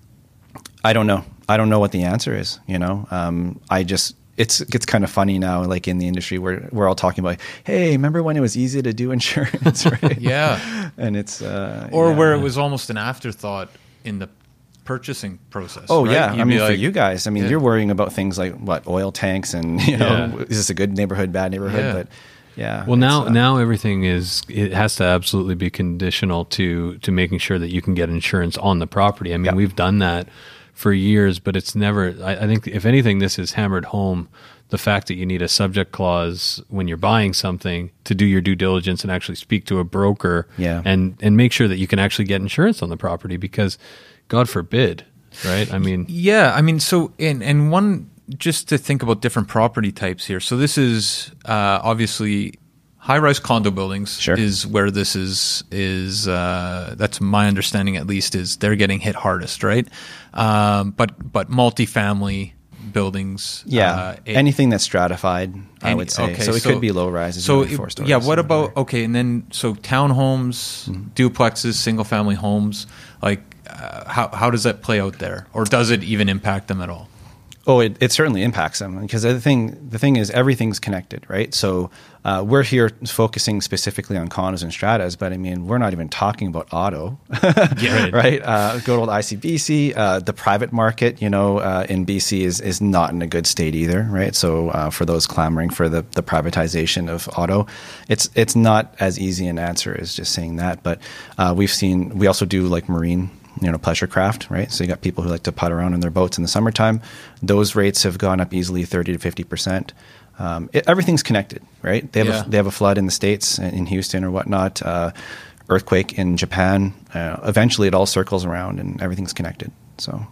I don't know. I don't know what the answer is. You know, um, I just it's it's kind of funny now, like in the industry, where we're all talking about, hey, remember when it was easy to do insurance, right? Yeah. And it's uh, Or yeah. where it was almost an afterthought in the purchasing process. Oh right? yeah, You'd I be mean for like, you guys, I mean yeah. you're worrying about things like what oil tanks and you know Yeah. is this a good neighborhood, bad neighborhood? Yeah. But yeah, Well, now it's, uh, now everything is it has to absolutely be conditional to to making sure that you can get insurance on the property. I mean, Yeah. we've done that for years, but it's never. I, I think if anything, this is hammered home the fact that you need a subject clause when you're buying something to do your due diligence and actually speak to a broker, Yeah. and and make sure that you can actually get insurance on the property because, God forbid, right? I mean, Yeah, I mean, so and and one just to think about different property types here. So this is uh, obviously high-rise condo buildings Sure. is where this is is uh, that's my understanding at least is they're getting hit hardest, right? Um, but but multifamily buildings, yeah, uh, it- anything that's stratified, I Any- would say. okay, so it so- could be low rises. So even it- four stories. yeah, what or about whatever. okay, and then so townhomes, duplexes, single family homes, like uh, how how does that play out there, or does it even impact them at all? Oh, it, it certainly impacts them because the thing the thing is everything's connected, right? So uh, we're here focusing specifically on condos and stratas, but I mean we're not even talking about auto, Yeah. right? Uh, good old I C B C, uh, the private market, you know, uh, in B C is is not in a good state either, right? So uh, for those clamoring for the the privatization of auto, it's it's not as easy an answer as just saying that. But uh, we've seen we also do like marine. You know, pleasure craft, right? So you got people who like to putt around in their boats in the summertime. Those rates have gone up easily thirty to fifty percent. Um, it, everything's connected, right? They have Yeah. a, they have a flood in the States, in Houston or whatnot, uh, earthquake in Japan. Uh, eventually, it all circles around, and everything's connected. So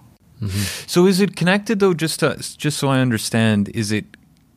So is it connected though? Just to, just so I understand, is it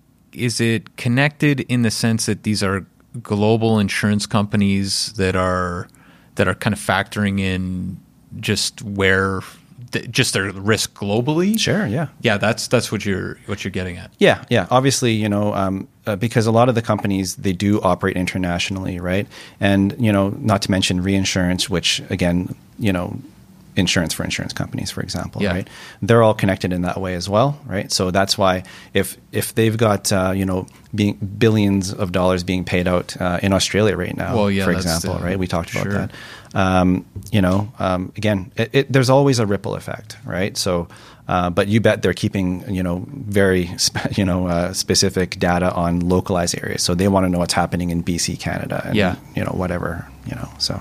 is it connected in the sense that these are global insurance companies that are that are kind of factoring in just where th- just their risk globally? sure, yeah. Yeah, that's that's what you're what you're getting at. Yeah, yeah. Obviously, you know, um, uh, because a lot of the companies, they do operate internationally, right? And, you know, not to mention reinsurance, which, again, you know, insurance for insurance companies, for example, Yeah. right? They're all connected in that way as well, right? So that's why if if they've got uh, you know being billions of dollars being paid out uh, in Australia right now, Well, yeah, for that's example, the- right? We talked about sure. that. Um, you know, um, again, it, it, there's always a ripple effect, right? So, uh, but you bet they're keeping you know very spe- you know uh, specific data on localized areas, so they want to know what's happening in B C, Canada, and Yeah. you know whatever, you know, so.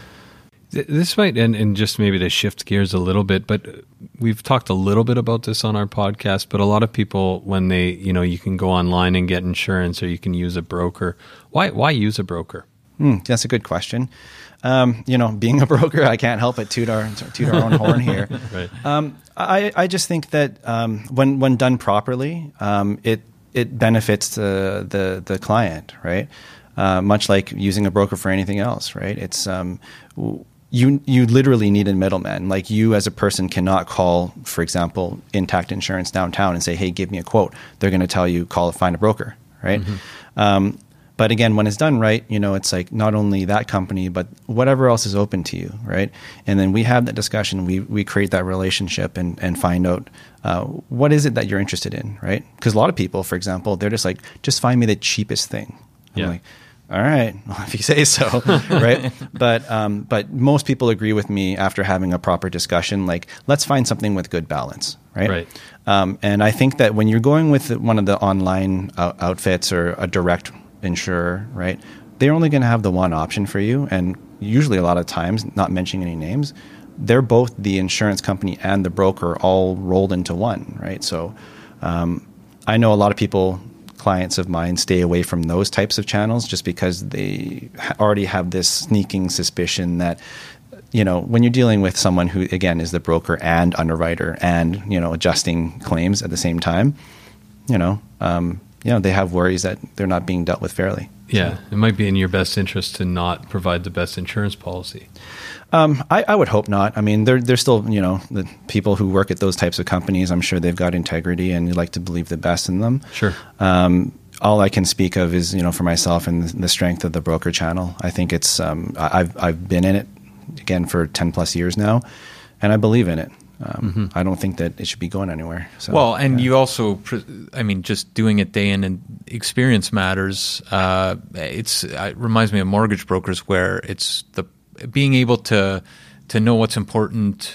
Th- This might, and, and just maybe to shift gears a little bit, but we've talked a little bit about this on our podcast, but a lot of people, when they, you know, you can go online and get insurance or you can use a broker. Why, why use a broker? Hmm, that's a good question. Um, you know, being a broker, I can't help but toot our, toot our own horn here. Right. Um, I, I just think that um, when when done properly, um, it it benefits the the, the client, right? Uh, much like using a broker for anything else, right? It's um, w- you you literally need a middleman. Like you as a person cannot call, for example, Intact Insurance downtown and say, "Hey, give me a quote." They're going to tell you, "Call, find a broker," right? Um, But again, when it's done right, you know, it's like not only that company, but whatever else is open to you, right? And then we have that discussion, we we create that relationship and, and find out uh, what is it that you're interested in, right? Because a lot of people, for example, they're just like, just find me the cheapest thing. I'm Yeah. like, all right, well, if you say so, right? But um, but most people agree with me after having a proper discussion, like, let's find something with good balance, right? Right. Um, and I think that when you're going with one of the online uh, outfits or a direct insurer, right, they're only going to have the one option for you. And usually a lot of times, not mentioning any names, they're both the insurance company and the broker all rolled into one, right? So um, I know a lot of people, clients of mine, stay away from those types of channels just because they ha- already have this sneaking suspicion that, you know, when you're dealing with someone who, again, is the broker and underwriter and, you know, adjusting claims at the same time, you know, um, you know, they have worries that they're not being dealt with fairly. Yeah, it might be in your best interest to not provide the best insurance policy. Um, I, I would hope not. I mean, they're, they're still, you know, the people who work at those types of companies, I'm sure they've got integrity and you like to believe the best in them. Sure. Um, all I can speak of is, you know, for myself and the strength of the broker channel. I think it's, um, I've, I've been in it again for ten plus years now, and I believe in it. Um, mm-hmm. I don't think that it should be going anywhere. So, well, and yeah. you also, I mean, just doing it day in and experience matters. Uh, it's it reminds me of mortgage brokers where it's the being able to to know what's important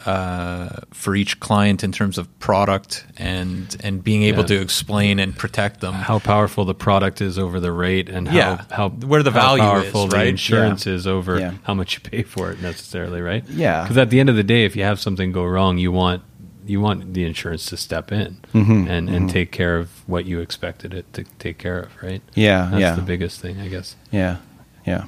uh, for each client in terms of product and and being able Yeah. to explain and protect them. How powerful the product is over the rate, and how, Yeah, how where the how value is, powerful the right? insurance Yeah. is over Yeah. how much you pay for it necessarily, right? Yeah. Because at the end of the day, if you have something go wrong, you want you want the insurance to step in Mm-hmm. and, and take care of what you expected it to take care of, right? Yeah, That's yeah. the biggest thing, I guess. Yeah, yeah.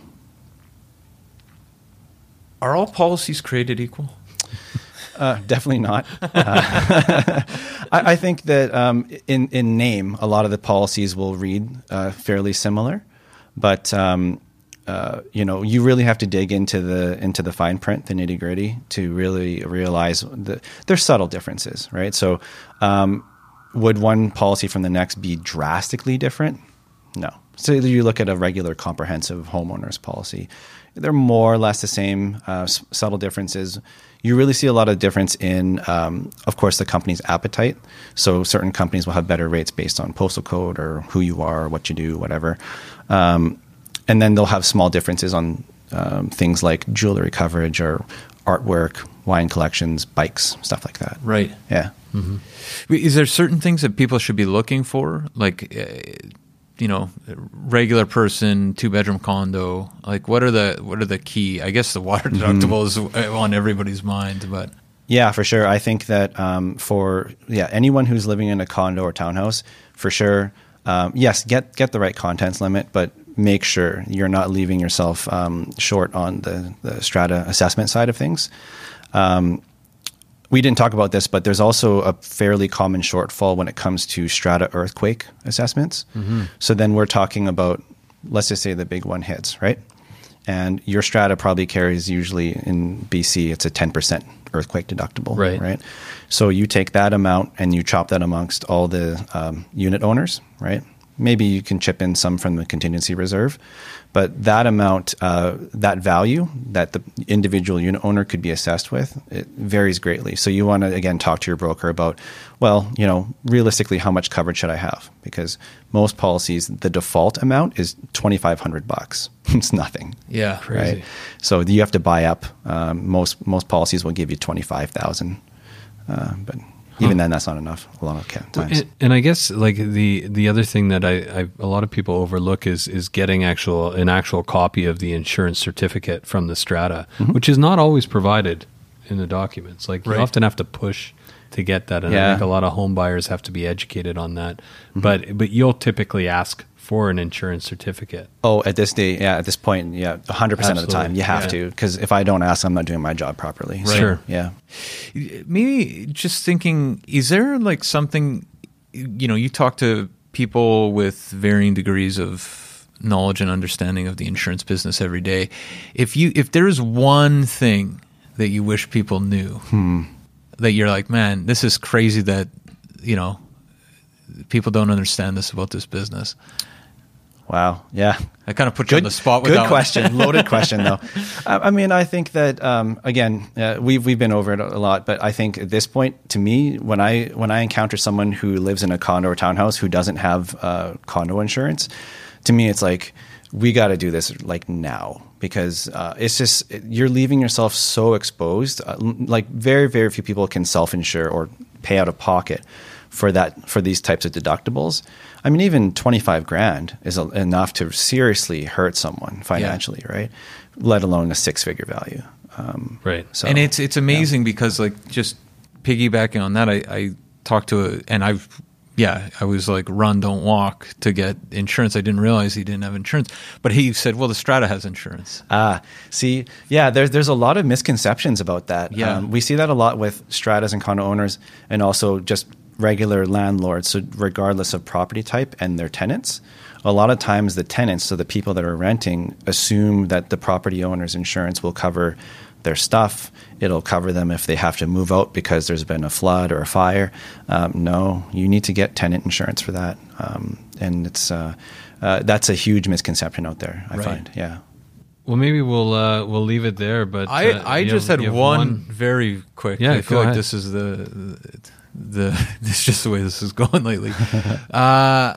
Are all policies created equal? Uh, definitely not. Uh, I, I think that um, in in name, a lot of the policies will read uh, fairly similar, but um, uh, you know, you really have to dig into the into the fine print, the nitty gritty, to really realize that there's subtle differences, right? So, um, would one policy from the next be drastically different? No. So you look at a regular comprehensive homeowners policy, they're more or less the same, uh, s- subtle differences. You really see a lot of difference in, um, of course, the company's appetite. So certain companies will have better rates based on postal code or who you are, what you do, whatever. Um, and then they'll have small differences on um, things like jewelry coverage or artwork, wine collections, bikes, stuff like that. Right. Yeah. Is there certain things that people should be looking for, like, uh, you know, regular person, two bedroom condo? Like, what are the what are the key? I guess the water deductible is on everybody's mind, but Yeah, for sure. I think that um, for yeah anyone who's living in a condo or townhouse, for sure, um, yes, get get the right contents limit, but make sure you're not leaving yourself um, short on the, the strata assessment side of things. Um, we didn't talk about this, but there's also a fairly common shortfall when it comes to strata earthquake assessments. Mm-hmm. So then we're talking about, let's just say the big one hits, right? And your strata probably carries, usually in B C, it's a ten percent earthquake deductible, Right. right? So you take that amount and you chop that amongst all the um, unit owners, right? maybe you can chip in some from the contingency reserve, but that amount, uh, that value that the individual unit owner could be assessed with, it varies greatly. So you want to, again, talk to your broker about, well, you know, realistically, how much coverage should I have? Because most policies, the default amount is twenty-five hundred bucks. It's nothing. Yeah, Crazy. Right. So you have to buy up. Um, most most policies will give you twenty-five thousand, uh, but even then, that's not enough a lot of times. And, and I guess like the the other thing that I, I a lot of people overlook is is getting actual an actual copy of the insurance certificate from the strata, mm-hmm. which is not always provided in the documents. Like right. you often have to push to get that, and yeah. I think a lot of home buyers have to be educated on that. Mm-hmm. But but you'll typically ask for an insurance certificate. Oh, at this day, yeah, at this point, yeah, one hundred percent of the time you have yeah. to, because if I don't ask, I'm not doing my job properly. Right. Sure. Yeah. Maybe just thinking, is there like something, you know, you talk to people with varying degrees of knowledge and understanding of the insurance business every day. If you, if there's one thing that you wish people knew, hmm. that you're like, man, this is crazy that, you know, people don't understand this about this business. Wow. Yeah. I kind of put you good, on the spot with good that question. one. Loaded question, though. I, I mean, I think that um, again, uh, we've we've been over it a lot, but I think at this point, to me, when I when I encounter someone who lives in a condo or townhouse who doesn't have uh, condo insurance, to me, it's like we got to do this like now, because uh, it's just you're leaving yourself so exposed. Uh, like very very few people can self-insure or pay out of pocket for that, for these types of deductibles. I mean, even twenty-five grand is a, enough to seriously hurt someone financially, yeah. right? Let alone a six figure value. Um, right. So, and it's, it's amazing yeah. because like just piggybacking on that, I, I talked to a, and I've, yeah, I was like, run, don't walk to get insurance. I didn't realize he didn't have insurance, but he said, well, the strata has insurance. Ah, see, yeah, there's, there's a lot of misconceptions about that. Yeah. Um, we see that a lot with stratas and condo owners, and also just regular landlords. So regardless of property type and their tenants, a lot of times the tenants, so the people that are renting, assume that the property owner's insurance will cover their stuff. It'll cover them if they have to move out because there's been a flood or a fire. Um, no, you need to get tenant insurance for that. Um, and it's uh, uh, that's a huge misconception out there, I right. find. Yeah. Well, maybe we'll uh, we'll leave it there. But I, uh, I just have, had have one, one very quick. Yeah, I feel like ahead. this is the the, the this is just the way this is going lately. uh,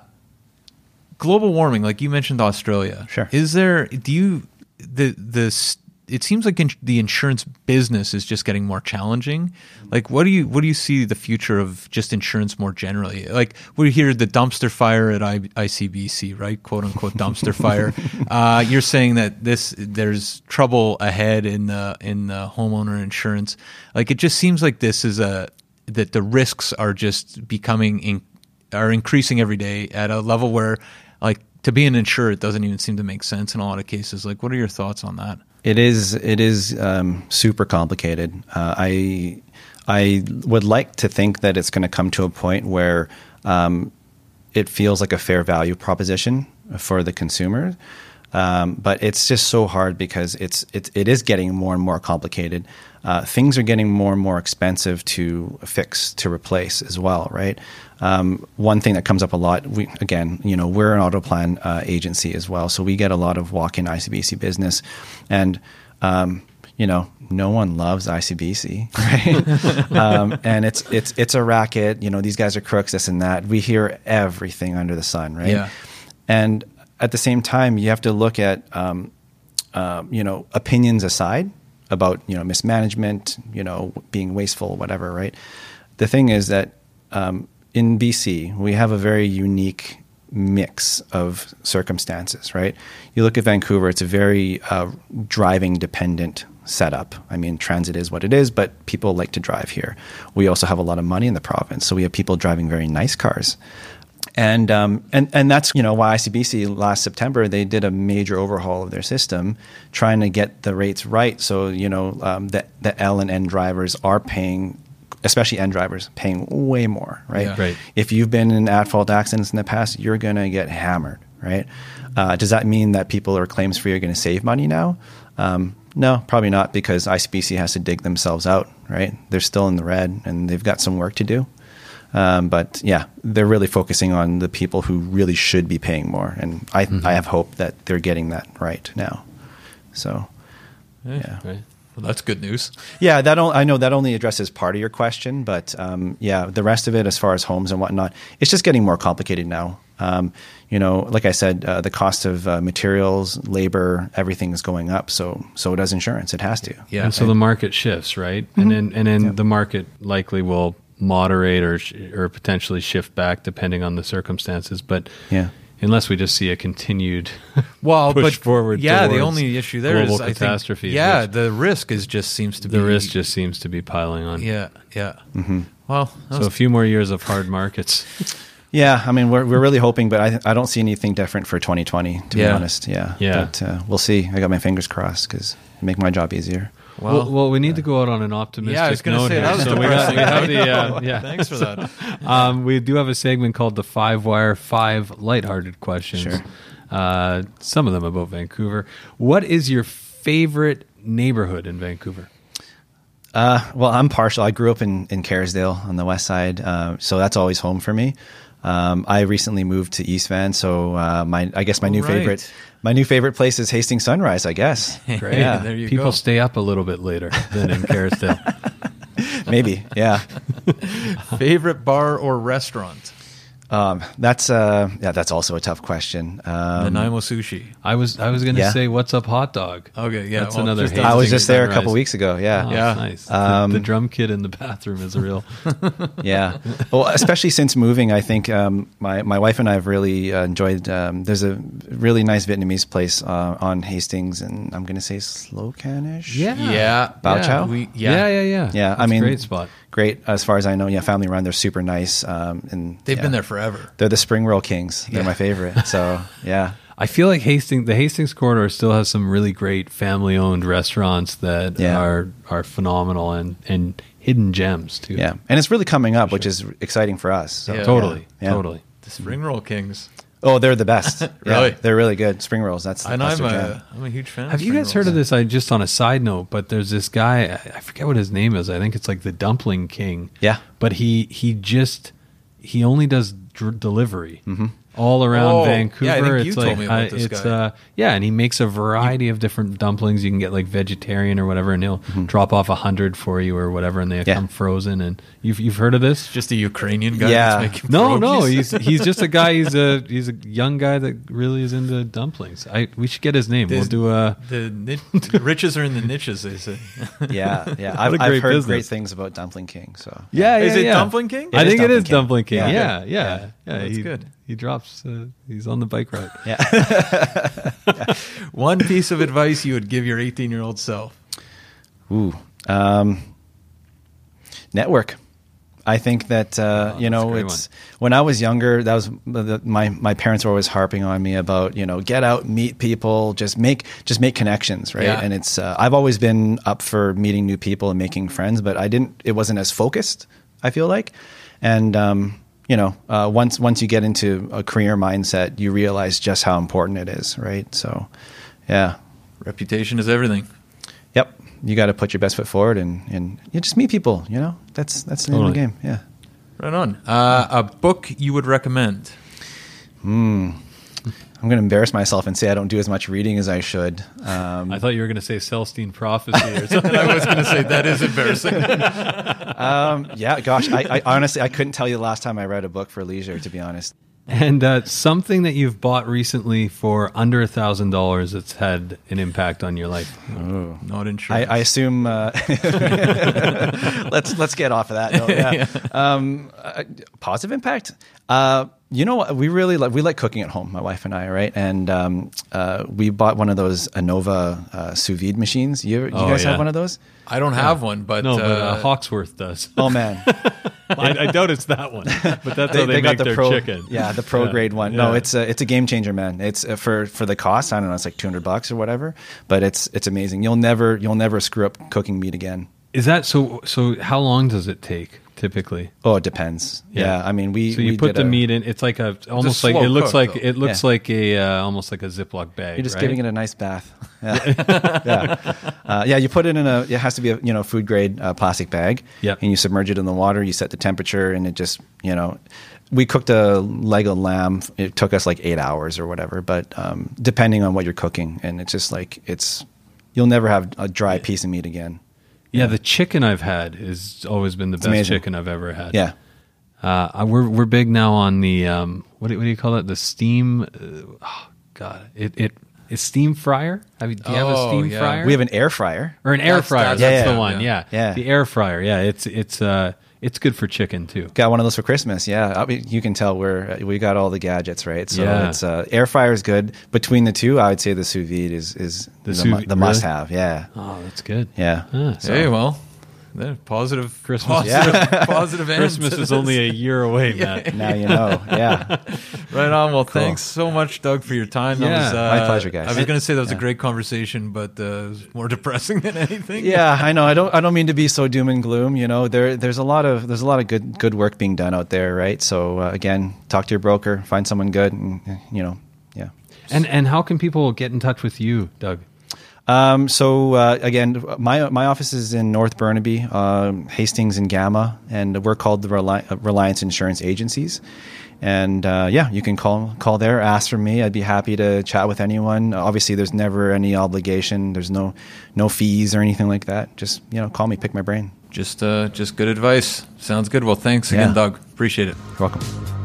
global warming, like you mentioned, Australia. Sure. Is there? Do you the the? It seems like in, the insurance business is just getting more challenging. Like, what do you what do you see the future of just insurance more generally? Like, we hear the dumpster fire at I, ICBC, right? "Quote unquote" dumpster fire. Uh, you're saying that this there's trouble ahead in the in the homeowner insurance. Like, it just seems like this is a that the risks are just becoming in, are increasing every day at a level where, like, to be an insurer, it doesn't even seem to make sense in a lot of cases. Like, what are your thoughts on that? It is it is um, super complicated. Uh, I I would like to think that it's going to come to a point where um, it feels like a fair value proposition for the consumer, um, but it's just so hard because it's it's it is getting more and more complicated. Uh, things are getting more and more expensive to fix, to replace as well, right? Um, one thing that comes up a lot, we, again, you know, we're an auto plan uh, agency as well, so we get a lot of walk-in I C B C business, and um, you know, no one loves I C B C, right? um, and it's it's it's a racket. You know, these guys are crooks, this and that. We hear everything under the sun, right? Yeah. And at the same time, you have to look at, um, uh, you know, opinions aside about, you know, mismanagement, you know, being wasteful, whatever, right? The thing is that um, in B C, we have a very unique mix of circumstances, right? You look at Vancouver, it's a very uh, driving dependent setup. I mean, transit is what it is, but people like to drive here. We also have a lot of money in the province, so we have people driving very nice cars. And um, and and that's, you know, why I C B C last September, they did a major overhaul of their system, trying to get the rates right. So, you know, um, the, the L and N drivers are paying, especially N drivers, paying way more, right? Yeah. Right. If you've been in at-fault accidents in the past, you're going to get hammered, right? Uh, does that mean that people who are claims-free are going to save money now? Um, no, probably not, because I C B C has to dig themselves out, right? They're still in the red, and they've got some work to do. Um, but yeah, they're really focusing on the people who really should be paying more, and I Mm-hmm. I have hope that they're getting that right now. So yeah. Right. Well, that's good news. Yeah, that on- I know that only addresses part of your question, but um, yeah, the rest of it, as far as homes and whatnot, it's just getting more complicated now. Um, you know, like I said, uh, the cost of uh, materials, labor, everything is going up. So so does insurance. It has to. Yeah. And so the market shifts, right? Mm-hmm. And then and then the market likely will moderate or sh- or potentially shift back depending on the circumstances. But Yeah. unless we just see a continued Well, push but forward. Yeah, the towards only issue there is global I catastrophe. Think, yeah, which the risk is just seems to be the risk just seems to be piling on. Yeah, yeah. Mm-hmm. Well, that So was- a few more years of hard markets. Yeah, I mean, we're we're really hoping, but I I don't see anything different for twenty twenty, to be Yeah. honest. Yeah, Yeah. But uh, we'll see. I got my fingers crossed because it make my job easier. well, Well, well, we need to go out on an optimistic yeah, I was going to note say here. that was So we, got, we have the uh, yeah. Thanks for that. Um, we do have a segment called the Five Wire Five Lighthearted Questions. Sure. Uh, some of them about Vancouver. What is your favorite neighborhood in Vancouver? Uh, well, I'm partial. I grew up in, in Kerrisdale on the west side, uh, so that's always home for me. Um, I recently moved to East Van, so uh, my I guess my Oh, new right. favorite my new favorite place is Hastings Sunrise. I guess Great. Yeah, There you People go. stay up a little bit later than in Kerrisdale. maybe. Yeah, Favorite bar or restaurant? um, that's uh, yeah, that's also a tough question. Um, Nanaimo Sushi. I was I was going to Yeah. say, what's up, hot dog? Okay, yeah. That's well, another just Hastings I was Hastings just there a Sunrise. couple weeks ago. Yeah, Oh, Yeah. nice. The- Um, the, drum kit in the bathroom is a real. Yeah. Well, especially since moving, I think um, my, my wife and I have really uh, enjoyed, um, there's a really nice Vietnamese place uh, on Hastings, and I'm going to say Slowcanish. Yeah. Bao yeah. Chow? We, Yeah, yeah. yeah, yeah. Yeah, I That's mean- a great spot. Great. As far as I know, yeah, family run. They're super nice. Um, and They've yeah, been there forever. They're the spring roll kings. They're Yeah. my favorite. So, yeah. I feel like Hastings, the Hastings corridor still has some really great family-owned restaurants that Yeah. are are phenomenal and and hidden gems too. Yeah. And it's really coming up, which is exciting for us. So, Yeah. totally, Yeah. totally. The Spring Roll Kings. Oh, they're the best. Really? Yeah, they're really good. Spring rolls. That's, And that's I'm their jam. a, I'm a huge fan Have of you spring guys heard of rolls. this? I just on a side note, but there's this guy. I I forget what his name is. I think it's like the Dumpling King. Yeah. but he he just he only does dr- delivery. All around Oh, Vancouver, yeah, I think you it's told like me about I- this it's guy. uh yeah, and he makes a variety of different dumplings. You can get like vegetarian or whatever, and he'll drop off a hundred for you or whatever, and they Yeah. come frozen. And you've you've heard of this? Just a Ukrainian guy Yeah. that's making No, pierogies? no, he's he's just a guy. He's a he's a young guy that really is into dumplings. I we should get his name. There's- we'll do a The, ni- the riches are in the niches, they say. Yeah. Yeah. What I've, a I've great heard business. great things about Dumpling King. So, yeah. Is yeah, it yeah. Dumpling King? I It is think it is Dumpling Dumpling King. King. Yeah, Yeah. yeah, yeah. Yeah, that's he, good. He drops. Uh, he's on the bike route. yeah. One piece of advice you would give your eighteen-year-old self. Ooh, um, network. I think that uh, Oh, you that's a know great it's when I was younger. That was the, my my parents were always harping on me about you know get out, meet people, just make just make connections, right? Yeah. And it's uh, I've always been up for meeting new people and making friends, but I didn't. It wasn't as focused. I feel like, and um, you know, uh, once once you get into a career mindset, you realize just how important it is, right? So, yeah. Reputation is everything. Yep, you got to put your best foot forward, and and you just meet people. You know, that's that's the name of the Totally. game. Yeah. Right on. Uh, a book you would recommend? I'm going to embarrass myself and say I don't do as much reading as I should. Um, I thought you were going to say Celestine Prophecy or something. I was going to say that is embarrassing. um, yeah, gosh, I, I honestly I couldn't tell you the last time I read a book for leisure. To be honest, And uh, something that you've bought recently for under a thousand dollars that's had an impact on your life. Not I, insurance. I assume. Uh, let's let's get off of that. No, yeah. um, uh, positive impact. Uh, you know, what? we really like we like cooking at home, my wife and I, right? And um, uh, we bought one of those Anova uh, sous vide machines. You, you Oh, guys yeah. have one of those? I don't have one, but, No, but uh, uh, Hawksworth does. Oh man. I, I doubt it's that one, but that's how they, make their pro, chicken. Yeah, the pro Yeah, grade one. No, yeah. it's a it's a game changer, man. It's uh, for for the cost. I don't know, it's like two hundred bucks or whatever. But it's it's amazing. You'll never you'll never screw up cooking meat again. Is that so? So how long does it take typically? Oh, it depends. Yeah. Yeah, I mean we. So you we put did the a- meat in. It's like a almost like slow it looks cook, like though. it looks Yeah. like a uh, almost like a Ziploc bag. You're just right? giving it a nice bath. yeah, uh, yeah. You put it in a. It has to be a you know food grade uh, plastic bag. Yep. And you submerge it in the water. You set the temperature, and it just you know. We cooked a leg of lamb. It took us like eight hours or whatever, but um, depending on what you're cooking, and it's just like it's. You'll never have a dry piece of meat again. Yeah, the chicken I've had has always been the It's best amazing. chicken I've ever had. Yeah. Uh, we're we're big now on the um, what do, what do you call it? The steam. Uh, oh God, it it it's steam fryer. Have you, do you have a Oh, steam yeah. fryer? We have an air fryer. or an air That's- fryer. that's- That's, yeah, the one. yeah. Yeah. Yeah. the air fryer. Yeah, it's it's uh it's good for chicken too. Got one of those for Christmas. Yeah, I mean, you can tell we're we got all the gadgets right. So Yeah. it's uh, air fryer is good. Between the two, I would say the sous vide is is The the, sous mu- vide, the really? must have. Yeah, Oh, that's good. yeah. Ah, so Hey, well, then positive Christmas- positive, positive end Christmas to is this. only a year away, Matt. Now you know. Yeah, Right on. Well, thanks so much, Doug, for your time. That Yeah, was, uh, my pleasure, guys. I was going to say that was a Yeah. great conversation, but uh, it was more depressing than anything. yeah. I know. I don't. I don't mean to be so doom and gloom. You know, there there's a lot of there's a lot of good good work being done out there, right? So uh, again, talk to your broker, find someone good, and uh, you know, yeah. And and how can people get in touch with you, Doug? Um, so uh, again, my my office is in North Burnaby, um, Hastings, and Gamma, and we're called the Reli- uh, Reliance Insurance Agencies. And uh, yeah, you can call call there, ask for me. I'd be happy to chat with anyone. Obviously, there's never any obligation. There's no no fees or anything like that. Just you know, call me, pick my brain. Just, uh, just good advice. Sounds good. Well, thanks again, Yeah. Doug. Appreciate it. You're welcome.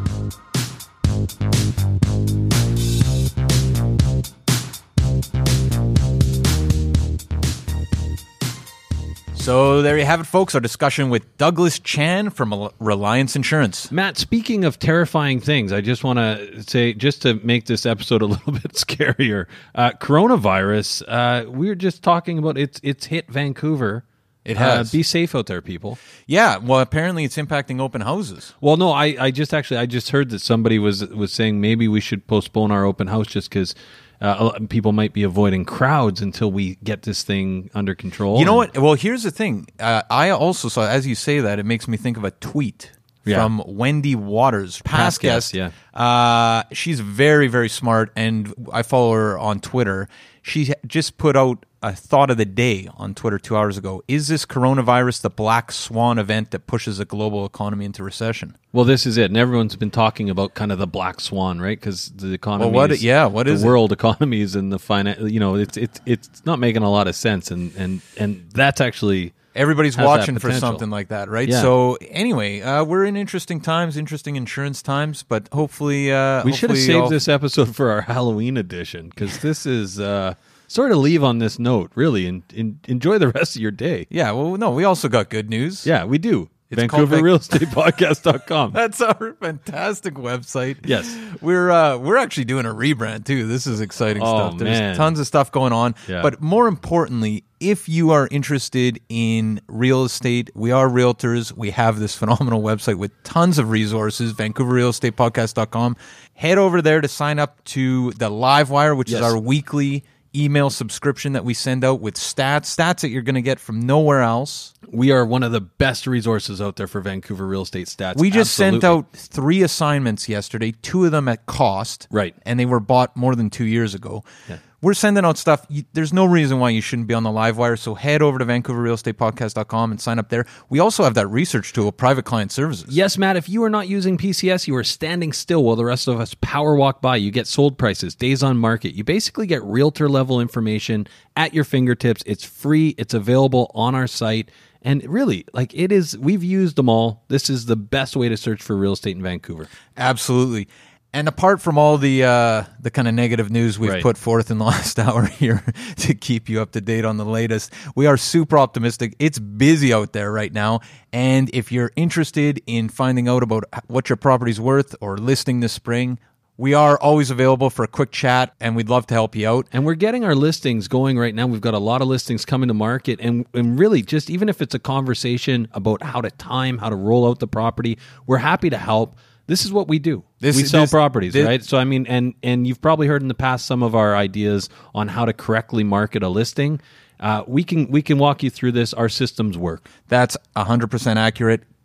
So there you have it, folks. Our discussion with Douglas Chan from Rel- Reliance Insurance. Matt, speaking of terrifying things, I just want to say, just to make this episode a little bit scarier, uh, coronavirus, uh, we were just talking about it's it's hit Vancouver. It has. Uh, be safe out there, people. Yeah, well, apparently it's impacting open houses. Well, no, I, I just actually, I just heard that somebody was was saying maybe we should postpone our open house just because uh, people might be avoiding crowds until we get this thing under control. You know And- what? Well, here's the thing. Uh, I also saw, as you say that, it makes me think of a tweet Yeah. from Wendy Waters, past, Past guest. guest, Uh, she's very, very smart, and I follow her on Twitter. She just put out a thought of the day on Twitter two hours ago. Is this coronavirus the black swan event that pushes a global economy into recession? Well, this is it, and everyone's been talking about kind of the black swan, right? Because the economy, Well, what- is- yeah, what the is it? world economies and the finance? You know, it's it's it's not making a lot of sense, and and and that's actually Everybody's has that watching for potential. something like that, right? Yeah. So anyway, uh, we're in interesting times, interesting insurance times, but hopefully... Uh, We should have hopefully saved all- this episode for our Halloween edition because this is uh, sort of leave on this note, really, and, and enjoy the rest of your day. Yeah, well, no, we also got good news. Yeah, we do. It's called Vancouver Real Estate Podcast dot com. That's our fantastic website. Yes. We're uh, we're actually doing a rebrand too. This is exciting Oh, stuff. There's man. tons of stuff going on. Yeah. But more importantly, if you are interested in real estate, we are realtors. We have this phenomenal website with tons of resources, Vancouver Real Estate Podcast dot com. Head over there to sign up to the Livewire, which Yes. is our weekly email subscription that we send out with stats, stats that you're going to get from nowhere else. We are one of the best resources out there for Vancouver real estate stats. We just sent Absolutely. out three assignments yesterday, two of them at cost. Right. And they were bought more than two years ago. Yeah. We're sending out stuff. You, there's no reason why you shouldn't be on the Livewire. So head over to Vancouver Real Estate Podcast dot com and sign up there. We also have that research tool, Private Client Services. Yes, Matt, if you are not using P C S, you are standing still while the rest of us power walk by. You get sold prices, days on market. You basically get realtor level information at your fingertips. It's free. It's available on our site. And really, like it is, we've used them all. This is the best way to search for real estate in Vancouver. Absolutely. And apart from all the uh, the kind of negative news we've Right. put forth in the last hour here to keep you up to date on the latest, we are super optimistic. It's busy out there right now. And if you're interested in finding out about what your property's worth or listing this spring, we are always available for a quick chat, and we'd love to help you out. And we're getting our listings going right now. We've got a lot of listings coming to market. And, and really, just even if it's a conversation about how to time, how to roll out the property, we're happy to help. This is what we do. This we is- sell this- properties, this- right? So, I mean, and and you've probably heard in the past some of our ideas on how to correctly market a listing. Uh, we can we can walk you through this. Our systems work. That's one hundred percent accurate.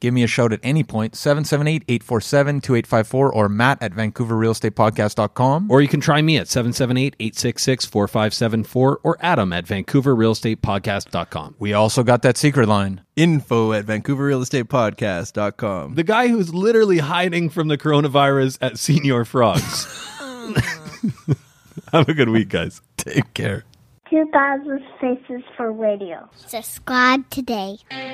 give me a shout at any point, seven seven eight, eight four seven, two eight five four or Matt at vancouver real estate podcast dot com. Or you can try me at seven seven eight, eight six six, four five seven four or Adam at vancouver real estate podcast dot com. We also got that secret line. Info at vancouver real estate podcast dot com. The guy who's literally hiding from the coronavirus at Senior Frogs. Have a good week, guys. Take care. two thousand Faces for Radio. Subscribe today.